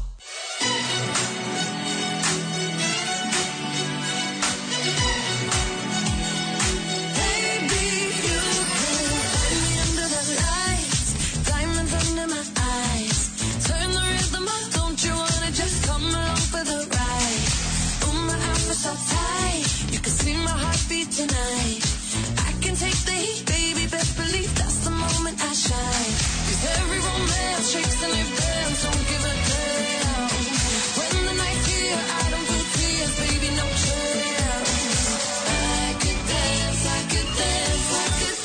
Tonight, I can take the heat, baby, best believe that's the moment I shine. 'Cause every romance shakes and it bends, don't give a damn. When the night's here, I don't feel tears, baby, no chance. I could dance, I could dance, I could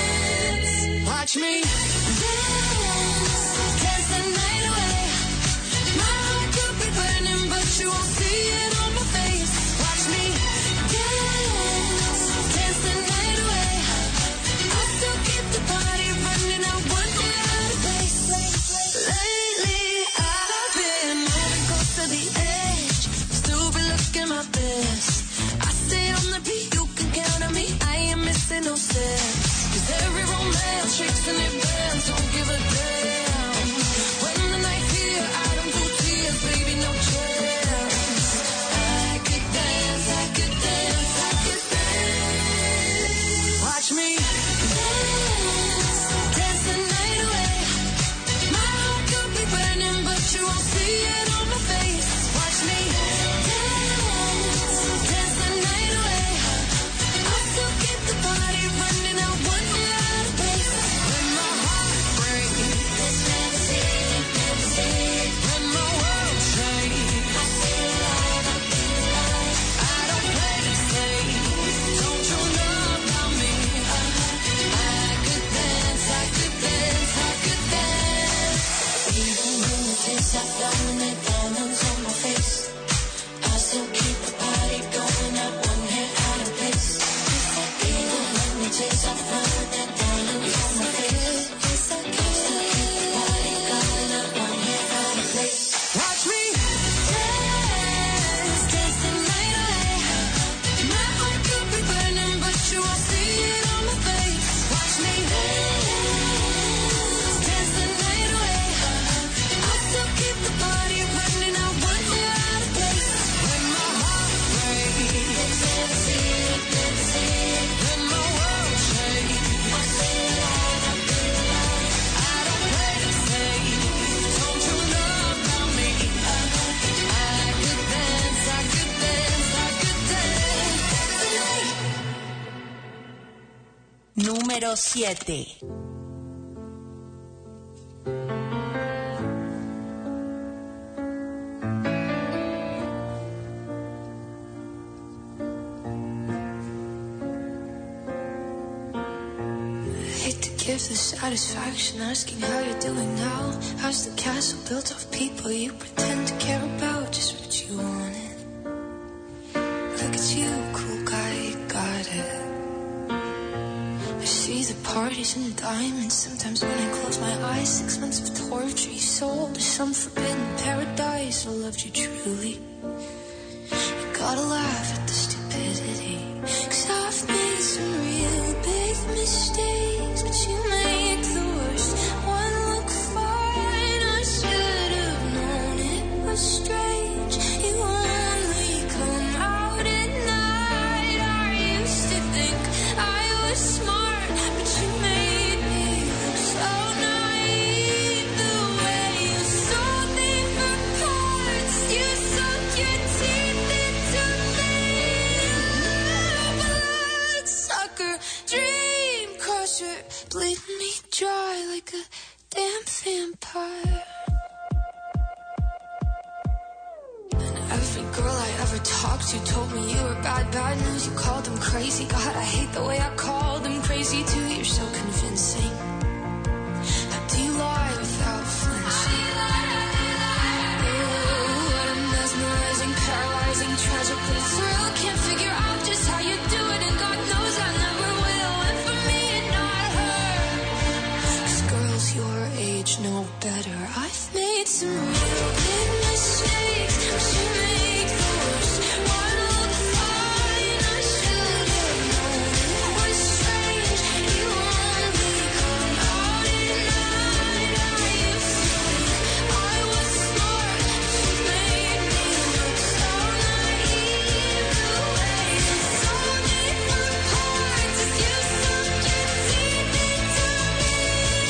dance. Watch me dance, dance the night away. Watch me dance, dance the night away. My heart could be burning, but you won't see it on my face. Watch me dance, dance the night away. I'll still keep the party burning out when we're out of place. When my heart breaks, when my world shakes, I don't play it safe. Don't you know about me? I could dance, I could dance, I could dance. Número 7. Hate to give the satisfaction asking how you're doing now. How's the castle built of people you pretend to care about? Just what you wanted. Look at you, cool guy, you got it. I see the parties and the diamonds. Sometimes when I close my eyes, 6 months of torture you sold to some forbidden paradise. I loved you truly. You gotta laugh at the stupidity, 'cause I've made some real big mistakes, but you make the worst one look fine. I should have known it was strange. You only come out at night. I used to think I was smart, but you made me look so naive. The way you sold me for parts, you sunk your teeth into me. Bloodsucker, dream crusher, bleeding me dry like a damn vampire. And every girl I ever talked to told me you were bad, bad news. You called them crazy. God, I hate the way I called them crazy too. You're so convincing. How do you lie without flinching? Oh, what a mesmerizing, paralyzing, tragical thrill. Can't figure out just how you do it, and God knows I never will. And for me and not her, 'cause girls your age know better. I've made some real big mistakes, but you make the worst one look fine. I should have known it was strange. You only come out at night. I used to think I was smart, but you made me look so naive. The way you sold me for parts is you sunk your teeth into me.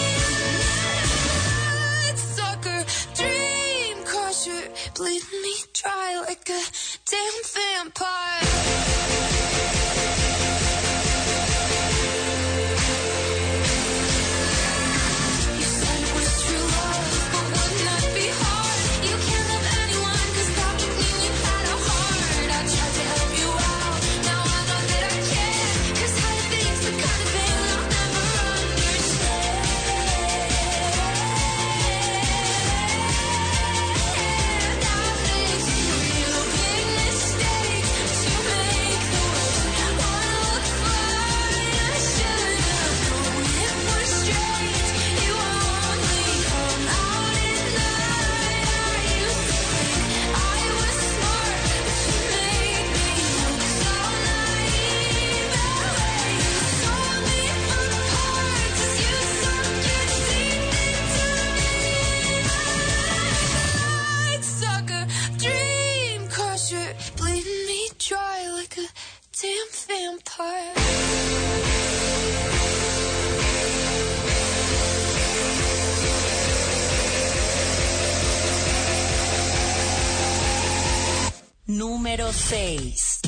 Bloodsucker, dream crusher, bleeding me dry like a damn vampire. You said it was true love, but wouldn't that be hard? You can't love anyone, 'cause that would mean you had a heart. I tried to help you out, now I know that I can't, 'cause hard things the kind of thing I'll never understand. I've made some real big mistakes, but you make the worst one look fine. I should have known it was strange. You only come out at night. I used to think I was smart, but you made me look so naive. The way you sold me for parts is you sunk your teeth into me. Bloodsucker, dream crusher, bleeding me dry like a damn vampire. Número 6.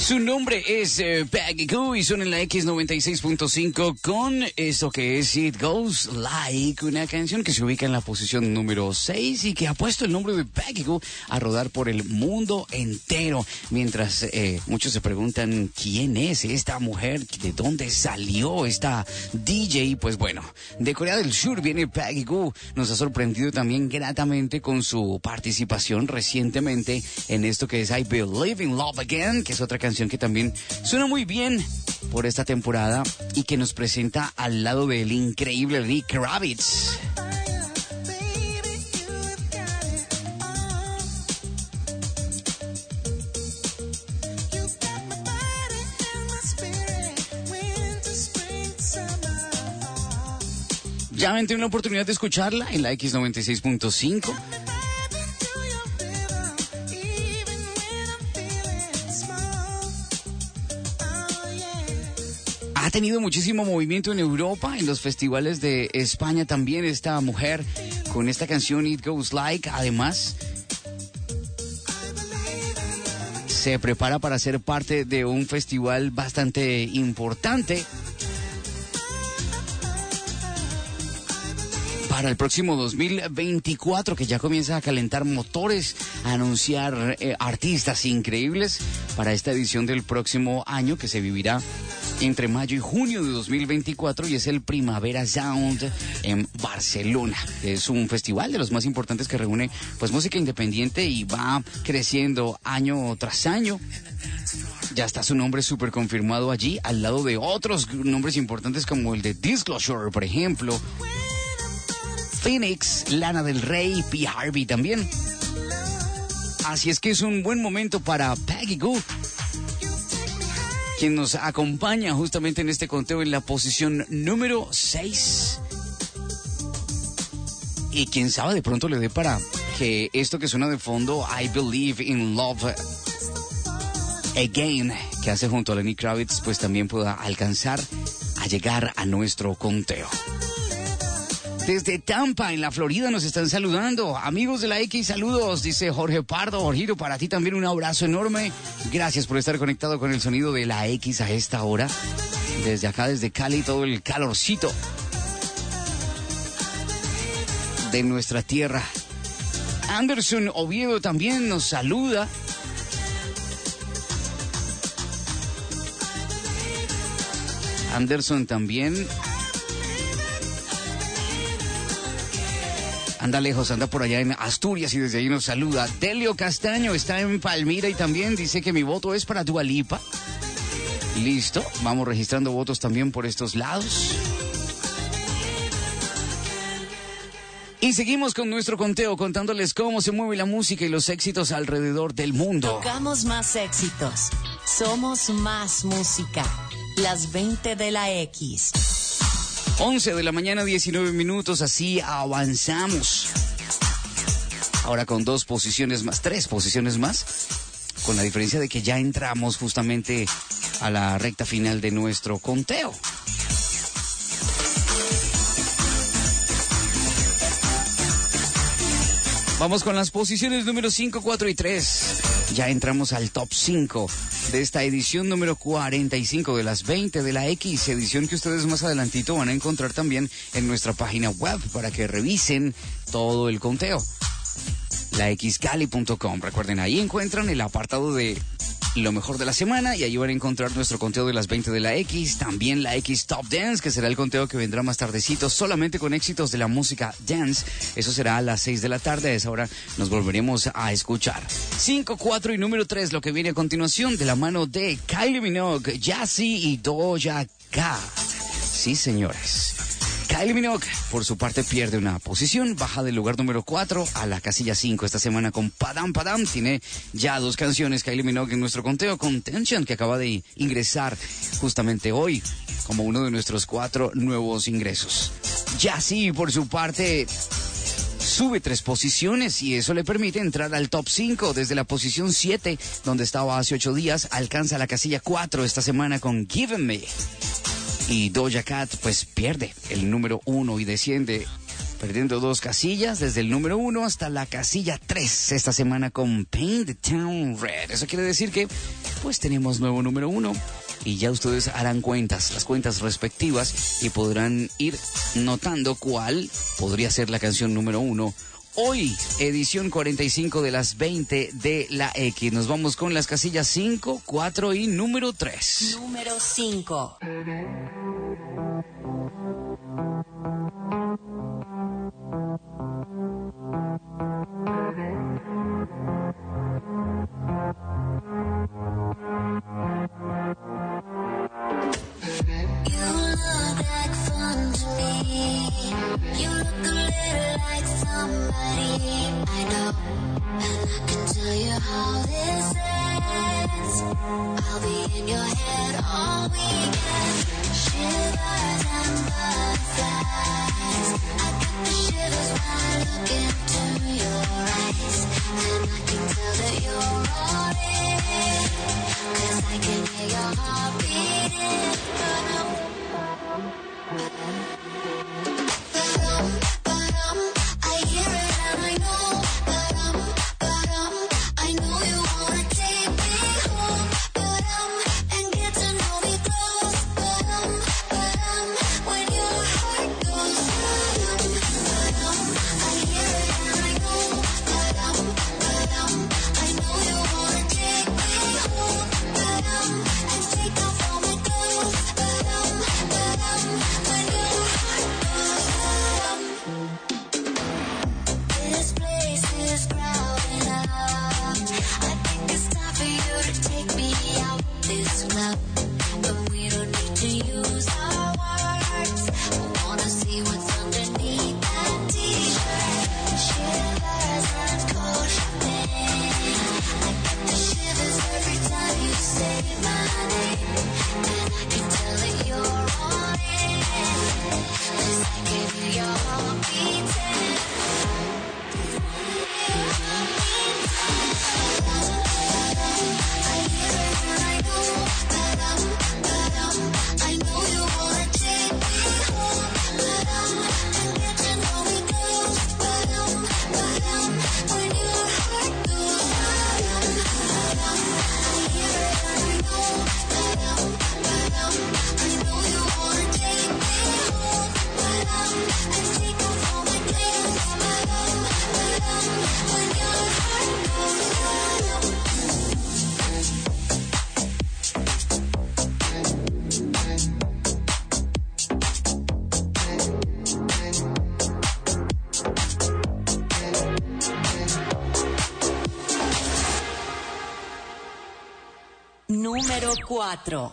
Su nombre es Peggy Gou y son en la X96.5 con esto que es It Goes Like, una canción que se ubica en la posición número 6 y que ha puesto el nombre de Peggy Gou a rodar por el mundo entero. Mientras muchos se preguntan quién es esta mujer, de dónde salió esta DJ, pues bueno, de Corea del Sur viene Peggy Gou. Nos ha sorprendido también gratamente con su participación recientemente en esto que es I Believe in Love Again, que es otra canción que también suena muy bien por esta temporada y que nos presenta al lado del increíble Lenny Kravitz. Ya me tuve una oportunidad de escucharla en la X96.5. Ha tenido muchísimo movimiento en Europa, en los festivales de España también esta mujer con esta canción It Goes Like. Además, se prepara para ser parte de un festival bastante importante para el próximo 2024, que ya comienza a calentar motores, a anunciar artistas increíbles para esta edición del próximo año que se vivirá entre mayo y junio de 2024 y es el Primavera Sound en Barcelona. Es un festival de los más importantes que reúne pues música independiente y va creciendo año tras año. Ya está su nombre súper confirmado allí, al lado de otros nombres importantes como el de Disclosure, por ejemplo, Phoenix, Lana del Rey, P. Harvey también. Así es que es un buen momento para Peggy Gou, quien nos acompaña justamente en este conteo en la posición número 6. Y quién sabe, de pronto le dé para que esto que suena de fondo, I Believe in Love Again, que hace junto a Lenny Kravitz, pues también pueda alcanzar a llegar a nuestro conteo. Desde Tampa, en la Florida, nos están saludando. Amigos de la X, saludos, dice Jorge Pardo. Jorgito, para ti también un abrazo enorme. Gracias por estar conectado con el sonido de la X a esta hora. Desde acá, desde Cali, todo el calorcito de nuestra tierra. Anderson Oviedo también nos saluda. Anderson también anda lejos, anda por allá en Asturias y desde ahí nos saluda. Delio Castaño está en Palmira y también dice que mi voto es para Dua Lipa. Listo, vamos registrando votos también por estos lados. Y seguimos con nuestro conteo, contándoles cómo se mueve la música y los éxitos alrededor del mundo. Tocamos más éxitos. Somos más música. Las 20 de la X. 11 de la mañana, 19 minutos, así avanzamos. Ahora con 2 posiciones más, 3 posiciones más, con la diferencia de que ya entramos justamente a la recta final de nuestro conteo. Vamos con las posiciones número 5, 4 y 3. Ya entramos al top 5 de esta edición número 45 de las 20 de la X, edición que ustedes más adelantito van a encontrar también en nuestra página web para que revisen todo el conteo. laxcali.com. Recuerden, ahí encuentran el apartado de lo mejor de la semana y ahí van a encontrar nuestro conteo de las 20 de la X, también la X Top Dance, que será el conteo que vendrá más tardecito, solamente con éxitos de la música dance. Eso será a las 6 de la tarde, a esa hora nos volveremos a escuchar. 5, 4 y número 3, lo que viene a continuación de la mano de Kylie Minogue, Jazzy y Doja Cat. Sí, señores. Kylie Minogue, por su parte, pierde una posición, baja del lugar número 4 a la casilla 5 esta semana con Padam Padam. Tiene ya 2 canciones Kylie Minogue en nuestro conteo, con Tension, que acaba de ingresar justamente hoy como uno de nuestros 4 nuevos ingresos. Jazzy, por su parte, sube 3 posiciones y eso le permite entrar al top 5 desde la posición 7, donde estaba hace 8 días, alcanza la casilla 4 esta semana con Given Me. Y Doja Cat pues pierde el número 1 y desciende perdiendo 2 casillas desde el número 1 hasta la casilla 3 esta semana con Paint the Town Red. Eso quiere decir que pues tenemos nuevo número 1. Y ya ustedes harán las cuentas respectivas, y podrán ir notando cuál podría ser la canción número 1. Hoy, edición 45 de las 20 de la X. Nos vamos con las casillas 5, 4 y número 3. Número 5. Número 4.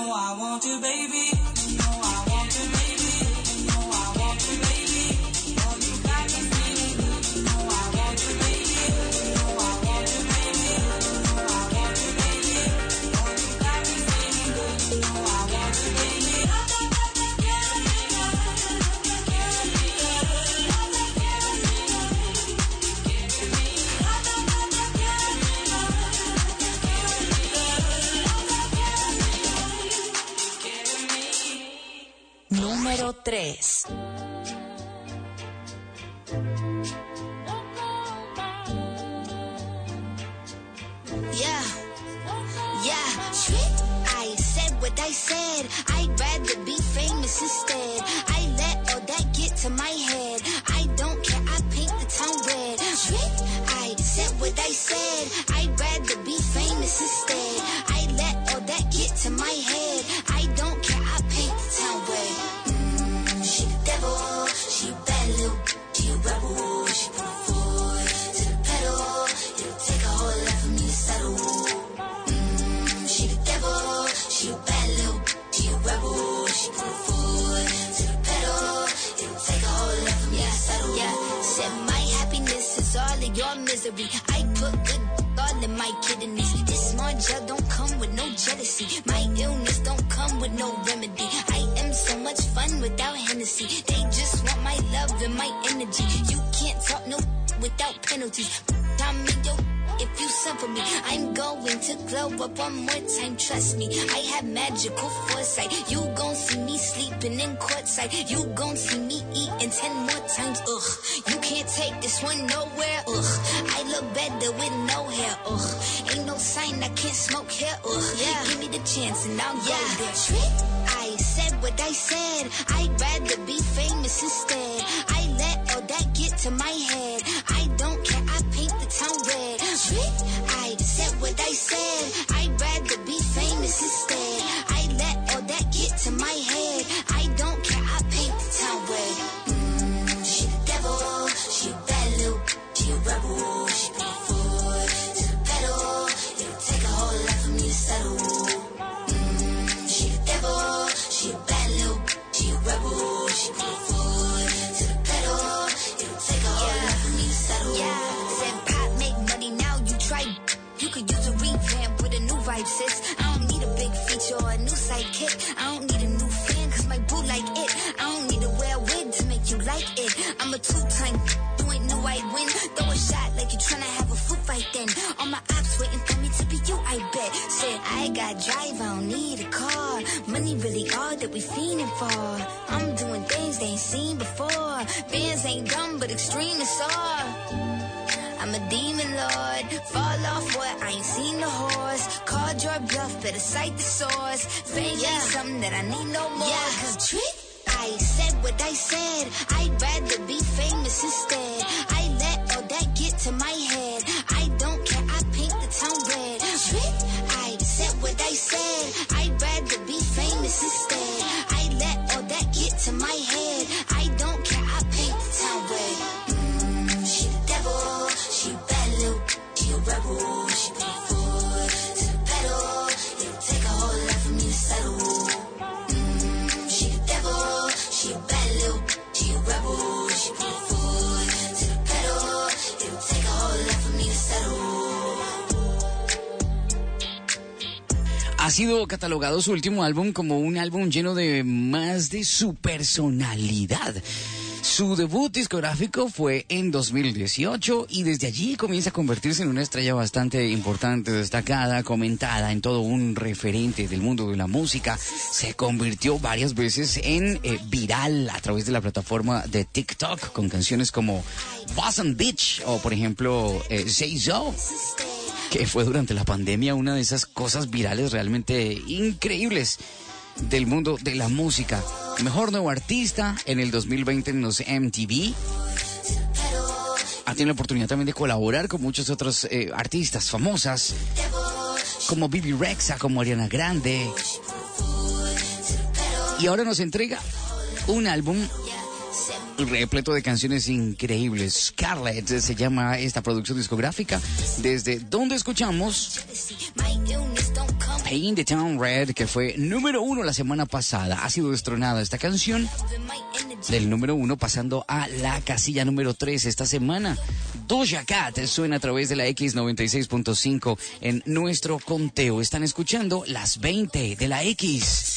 know I want you, baby. You know I want you, baby. You know I want you, baby. Oh, you got me feeling good. You know I want you, baby. You know I want you, baby. You know I want you, baby. Oh, you got me feeling good. You know I want you, baby. Número 3. Shit, I said what I said. I'd rather be famous instead. I let all that get to my head. I don't care, I paint the town red. Shit, I said what I said. I'd rather be famous instead. I let all that get to my head. I don't care, I paint the town red. She the devil, she a bad little, she a rebel. She put her foot to the pedal. It'll take a whole lot for me to settle. She the devil, she a bad little, she a rebel. She put her foot to the pedal. It'll take a whole lot for me to settle. Said my happiness is all of your misery. I put good all in my kidneys. This small gel don't come with no jealousy. My illness don't come with no remedy. I am so much fun without Hennessy. They just want my love and my energy. You can't talk no without penalties. Time me yo if you send for me. I'm going to glow up one more time, trust me. I have magical foresight. You gon' see me sleeping in courtside. You gon' see me eating 10 more times, ugh. You can't take this one nowhere, ugh. I look better with no hair, ugh. Ain't no sign I can't smoke here, ugh. Give me the chance and I'll go there. Trick, I said what I said. I'd rather be famous instead. I let all that get to my head. I don't care, I paint the town red. Trick, I said what I said. I'd rather be famous instead. I let all that get to my head. I don't care, I paint the town red. She the devil, she a bad little, she a rebel. She put her foot to the pedal. It'll take a whole lot for me to settle. She the devil, she a bad little, she a rebel. She put her foot to the pedal. It'll take a whole lot for me to settle. Said pop make money now, you try. You could use a revamp with a new vibe, sis. I don't need a big feature or a new sidekick. I don't need a new fan, cause my boo like it. I don't need to wear a wig to make you like it. I'm a two-time, you ain't know I'd win. Throw a shot like you tryna have a foot fight then. All my ops waiting for me to be you, I bet. Said I got drive, I don't need a car. Money really all that we fiending for. I'm doing things they ain't seen before. Bands ain't dumb, but extreme is all. I'm a demon lord, fall off what I ain't seen the horse. Called your bluff, better cite the source. Fame ain't something that I need no more. Cause trick, I said what I said. I'd rather be famous instead. I let all that get to my head. I don't care, I paint the town red. Trick, I said what I said. I'd rather be famous instead. I let all that get to my head. I don't care, I paint the town red. She the devil, she a bad little, she a rebel. She put her foot to the pedal. It'll take a whole lot for me to settle. She the devil, she a bad little, she a rebel. She put her foot to the pedal. It'll take a whole lot for me to settle. Ha sido catalogado su último álbum como un álbum lleno de más de su personalidad. Su debut discográfico fue en 2018 y desde allí comienza a convertirse en una estrella bastante importante, destacada, comentada, en todo un referente del mundo de la música. Se convirtió varias veces en viral a través de la plataforma de TikTok con canciones como Boss and Bitch o por ejemplo Say So, que fue durante la pandemia una de esas cosas virales realmente increíbles del mundo de la música. Mejor nuevo artista en el 2020 en los MTV. Ha tenido la oportunidad también de colaborar con muchos otros artistas famosas como Bibi Rexha, como Ariana Grande. Y ahora nos entrega un álbum repleto de canciones increíbles. Scarlett se llama esta producción discográfica, desde donde escuchamos Paint the Town Red, que fue número 1 la semana pasada. Ha sido destronada esta canción del número 1, pasando a la casilla número 3 esta semana. Doja Cat suena a través de la X96.5 en nuestro conteo. Están escuchando las 20 de la X.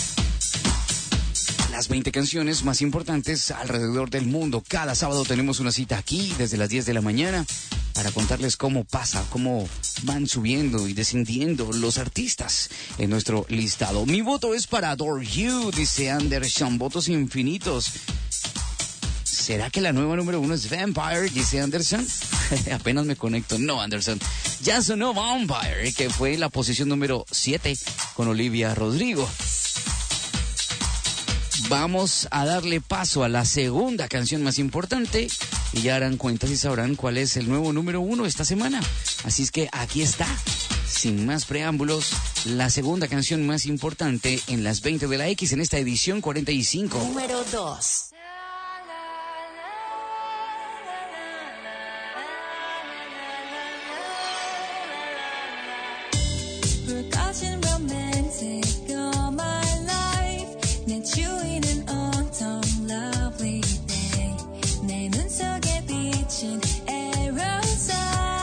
Las 20 canciones más importantes alrededor del mundo. Cada sábado tenemos una cita aquí desde las 10 de la mañana para contarles cómo pasa, cómo van subiendo y descendiendo los artistas en nuestro listado. Mi voto es para Adore You, dice Anderson. Votos infinitos. ¿Será que la nueva número 1 es Vampire? Dice Anderson. Apenas me conecto. No, Anderson. Ya sonó Vampire, que fue la posición número 7 con Olivia Rodrigo. Vamos a darle paso a la segunda canción más importante y ya harán cuentas y sabrán cuál es el nuevo número 1 esta semana. Así es que aquí está, sin más preámbulos, la segunda canción más importante en las 20 de la X en esta edición 45. Número 2. Forgotten romantic all my life. Met you in an autumn lovely day. 내 눈 속에 비친 aerosol.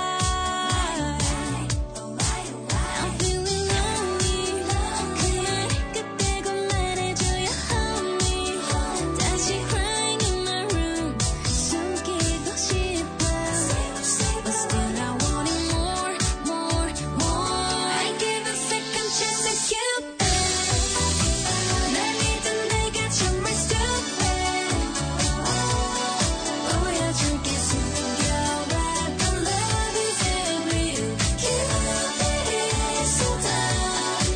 I'm feeling lonely. 그날 그때 곧 말해줘야 honey. 다시 crying in my room. 숨기고 싶어. But still I want it more, more, more. I give a second chance to Cupid. 날 믿은 내가 정말 stupid. 보여줄게 숨겨왔던 love is real. Cupid is so dumb.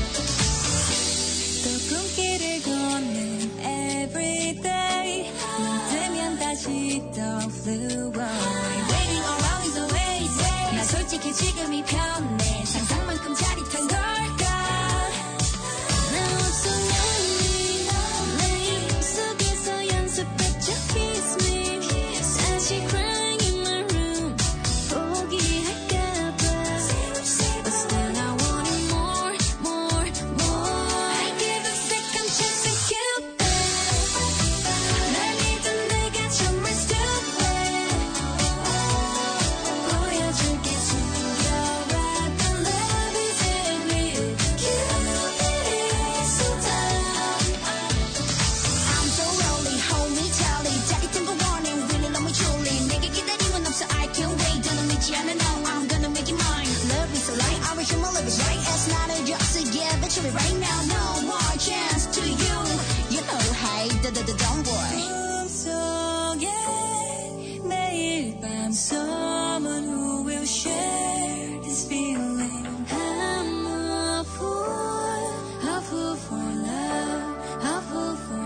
또 꿈길을 걷는 everyday. 눈 뜨면 다시 또 flew away. Waiting around is a waste. 나 솔직히 지금이 편해. 상상만큼 짜릿한 걸까? 나 없어 lonely. 내 입속에서 연습했죠 kiss me. 다시 crying in my room. 포기할까봐. But still I want it more, more, more. I give a second chance to Cupid. 날 믿은 내가 정말 stupid. 보여줄게 숨겨왔던 love is real. Cupid is so dumb. I'm so lonely, hold me tightly. 짜릿한 거 원해, really love me truly. 내게 기다림은 없어, I can't wait. 너는 믿지 않아, no, I'm gonna make it mine. Love is so light, I wish my love is right. It's not a joke, so yeah, but you'll be right now. No more chance to you. You know, hey, don't worry. 꿈속에 매일 밤 someone who will share this feeling. I'm a fool for love, a fool for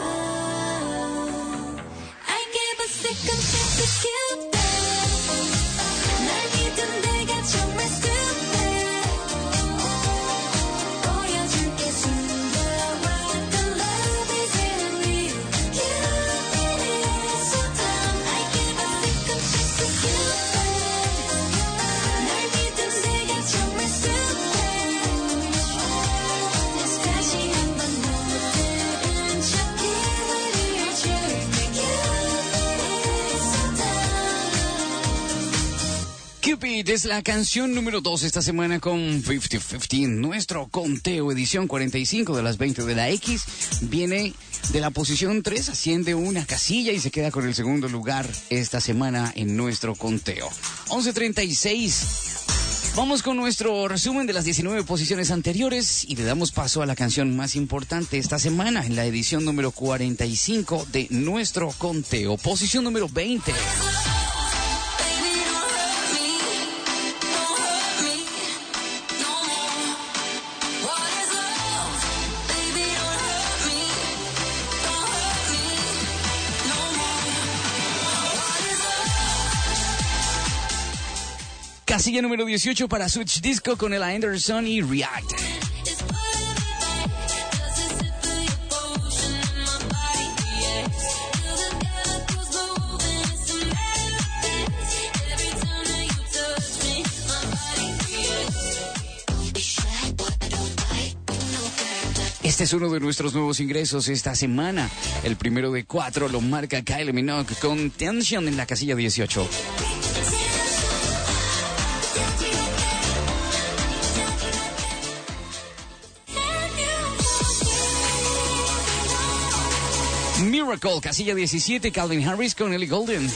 love. I give a second chance to Cupid. 날 믿은 내가 정말 stupid. 보여줄게 숨겨왔던 love is real. Cupid is so dumb. I give a second chance to Cupid. 날 믿은 내가 정말 stupid. 다시 한번 못 들은 척 기다릴 줄게. Cupid is so dumb. Cupid es la canción número 2 esta semana con 50-50. Nuestro conteo, edición 45 de las 20 de la X, viene de la posición 3, asciende una casilla y se queda con el segundo lugar esta semana en nuestro conteo. 11:36. Vamos con nuestro resumen de las 19 posiciones anteriores y le damos paso a la canción más importante esta semana en la edición número 45 de nuestro conteo. Posición número 20. Baby, don't hurt me, don't hurt me no more. What is love? Baby, don't hurt me, don't hurt me no more. What is love? Casilla número 18 para Switch Disco con Ella Anderson y React. It's whatever like, does it sit for your potion in my body? Yeah. Feel the chemicals moving, it's a matter of days. Every time that you touch me, my body reacts. It's that way. Este es uno de nuestros nuevos ingresos esta semana. El primero de 4 lo marca Kylie Minogue con Tension en la casilla 18. Miracle, casilla 17, Calvin Harris con Ellie Goulding.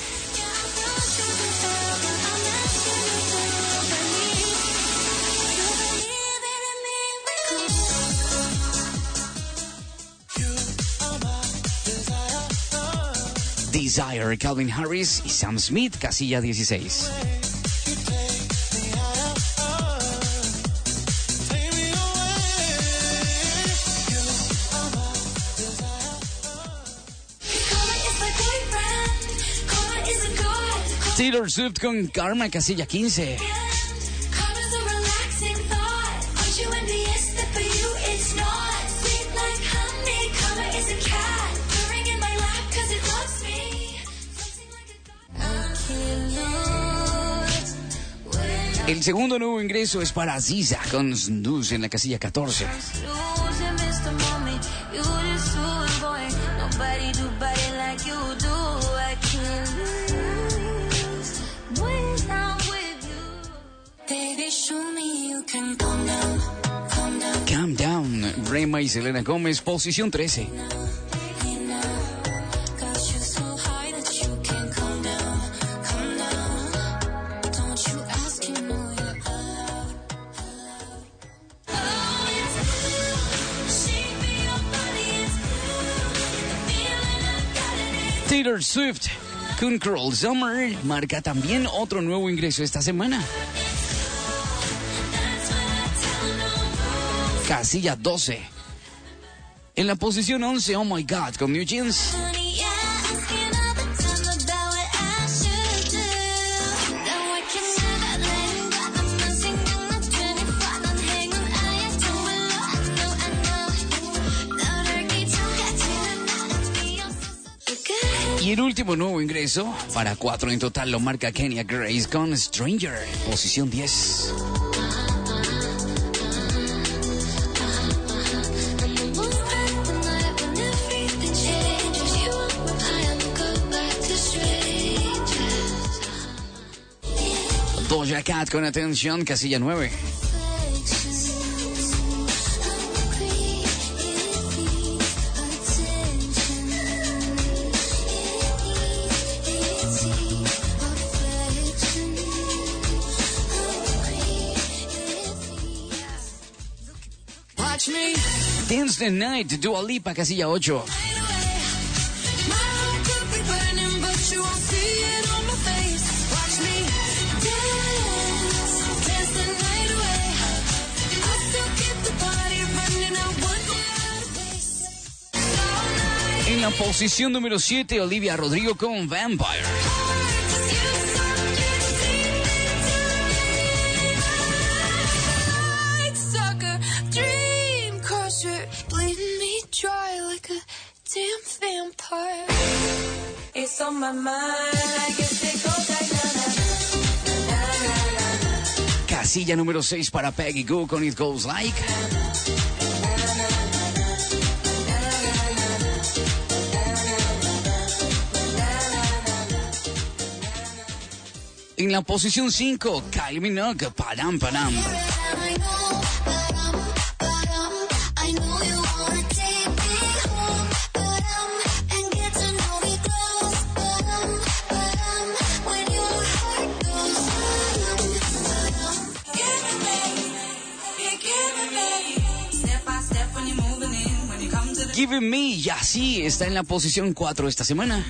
Desire, Calvin Harris y Sam Smith, casilla 16. Taylor Swift con Karma, casilla 15. El segundo nuevo ingreso es para Ziza con Snooze en la casilla 14. Calm Down, Rema y Selena Gómez, posición 13. Taylor Swift con Cruel Summer marca también otro nuevo ingreso esta semana. Casilla 12. En la posición 11, Oh My God con New Jeans. Y el último nuevo ingreso, para 4 en total, lo marca Kenya Grace con Stranger, posición 10. Doja Cat con Attention, casilla 9. Dance the Night, Dua Lipa, casilla 8. En la posición número 7, Olivia Rodrigo con Vampire. It's on my mind, I guess it goes like that. Casilla número 6 para Peggy Gou con It Goes Like. En la posición 5, Kylie Minogue, Padam Padam. Give Me, y así está en la posición 4 esta semana.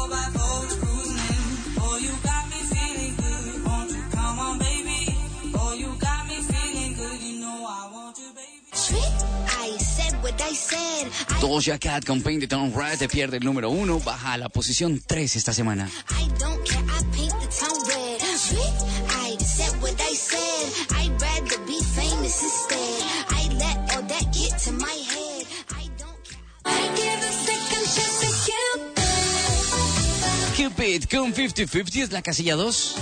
Doja Cat con Paint It On Red pierde el número 1, baja a la posición 3 esta semana. Cupid con 50-50 es la casilla 2.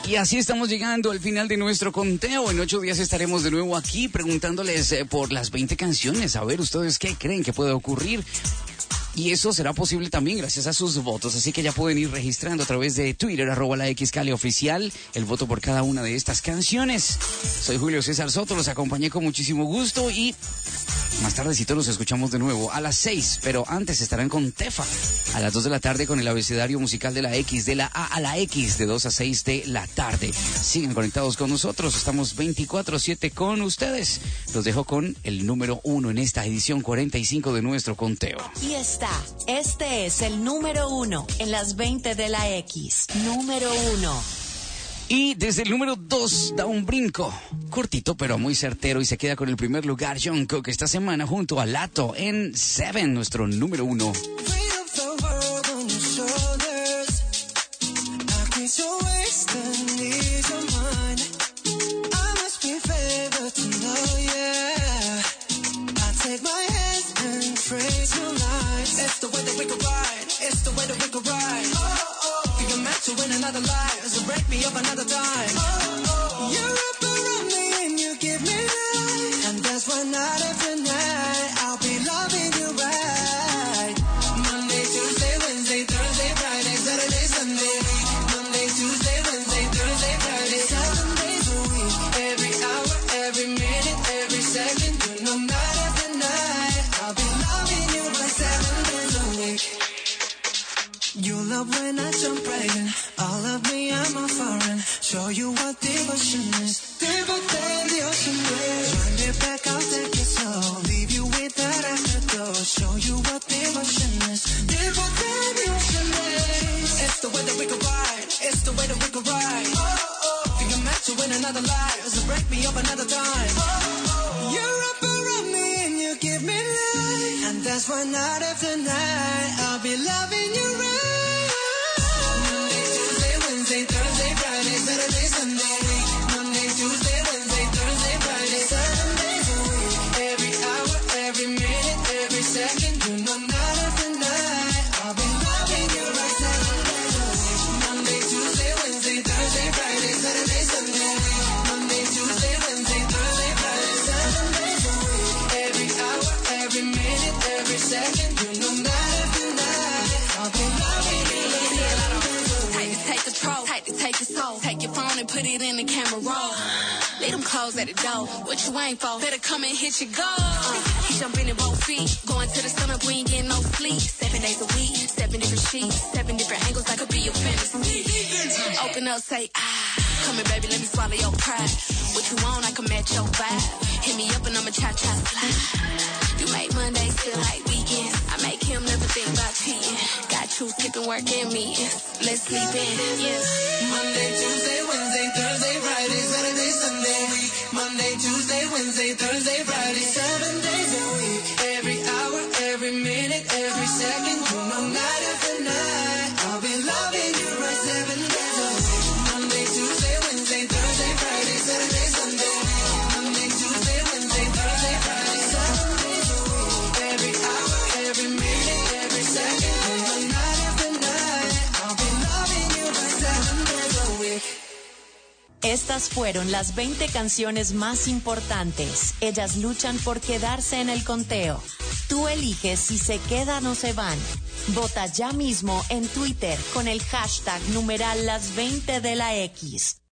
Y así estamos llegando al final de nuestro conteo. En 8 días estaremos de nuevo aquí preguntándoles por las 20 canciones. A ver, ¿ustedes qué creen que puede ocurrir? Y eso será posible también gracias a sus votos. Así que ya pueden ir registrando a través de Twitter, @laxcalioficial, el voto por cada una de estas canciones. Soy Julio César Soto, los acompañé con muchísimo gusto y más tardecito los escuchamos de nuevo a las 6. Pero antes estarán con Tefa a las 2 de la tarde con el abecedario musical de la X, de la A a la X, de 2 a 6 de la tarde. Sigan conectados con nosotros, estamos 24/7 con ustedes. Los dejo con el número 1 en esta edición 45 de nuestro conteo. Aquí está. Este es el número 1 en las 20 de la X. Número 1. Y desde el número 2 da un brinco, cortito pero muy certero, y se queda con el primer lugar Jungkook esta semana junto a Lato en Seven, nuestro número 1. Weight of the world on your shoulders. I can't your waist and ease your mind. I must be favored to know, yeah. I take my hands and trace your lines. It's the way that we could ride. It's the way that we could ride. Think I'm meant to win another life, so break me up another time. You're up around me and you give me life, and that's why night after night I'll be loving you right. Monday, Tuesday, Wednesday, Thursday, Friday, Saturday, Sunday. Monday, Tuesday, Wednesday, Thursday, Friday, 7 days a week. Every hour, every minute, every second, you know night after night I'll be loving you right 7 days a week. You love when I jump right in. All of me, I'm a foreign. Show you what devotion is. Deeper than the ocean waves. Wind it back, I'll take it slow. Leave you with that afterglow. Show you what devotion is. Deeper than the ocean waves. It's the way that we could ride. It's the way that we could ride. Think I'm meant to win another life, so break me up another time. You're up around me and you give me life, and that's why night after night I'll be loving you right. Monday, Tuesday, Wednesday, Thursday, Friday, Saturday, Sunday. Monday, Tuesday, Wednesday, Thursday, Friday, 7 days a week. Every hour, every minute, every second, you know night after night I'll be loving you right 7 days a week. Monday, Tuesday, Wednesday, Thursday, Friday, Saturday, Sunday. Monday, Tuesday, Wednesday, Thursday, Friday, 7 days a week. Every hour, every minute, every second, you know night after night I'll be loving you right 7 days a week. Take control, take your soul. Take your phone and put it in the camera roll. Leave them clothes at the door. What you ain't for? Better come and hit your goal. He jumping in both feet. Going to the sun up, we ain't getting no sleep. 7 days a week, 7 different sheets, 7 different angles, that could be your fantasy. Open up, say ah. Come here, baby, let me swallow your pride. What you want, I can match your vibe. Hit me up and I'ma cha-cha slide. You make Mondays feel like weekends. I make him never think about cheating. Got you skipping work and meetings. Let's sleep in, yeah. Monday, Tuesday, Wednesday, Thursday, Friday, Saturday, Sunday. Monday, Tuesday, Wednesday, Thursday, Friday, 7 days a week. Every hour, every minute, every second, you know night after night I'll be loving you right 7 days a week. Monday, Tuesday, Wednesday, Thursday, Friday, Saturday, Sunday. Monday, Tuesday, Wednesday, Thursday, Friday, 7 days a week. Every hour, every minute, every second, you know night after night I'll be loving you right 7 days a week. Estas fueron las 20 canciones más importantes. Ellas luchan por quedarse en el conteo. Tú eliges si se quedan o se van. Vota ya mismo en Twitter con el hashtag numeral las 20 de la X.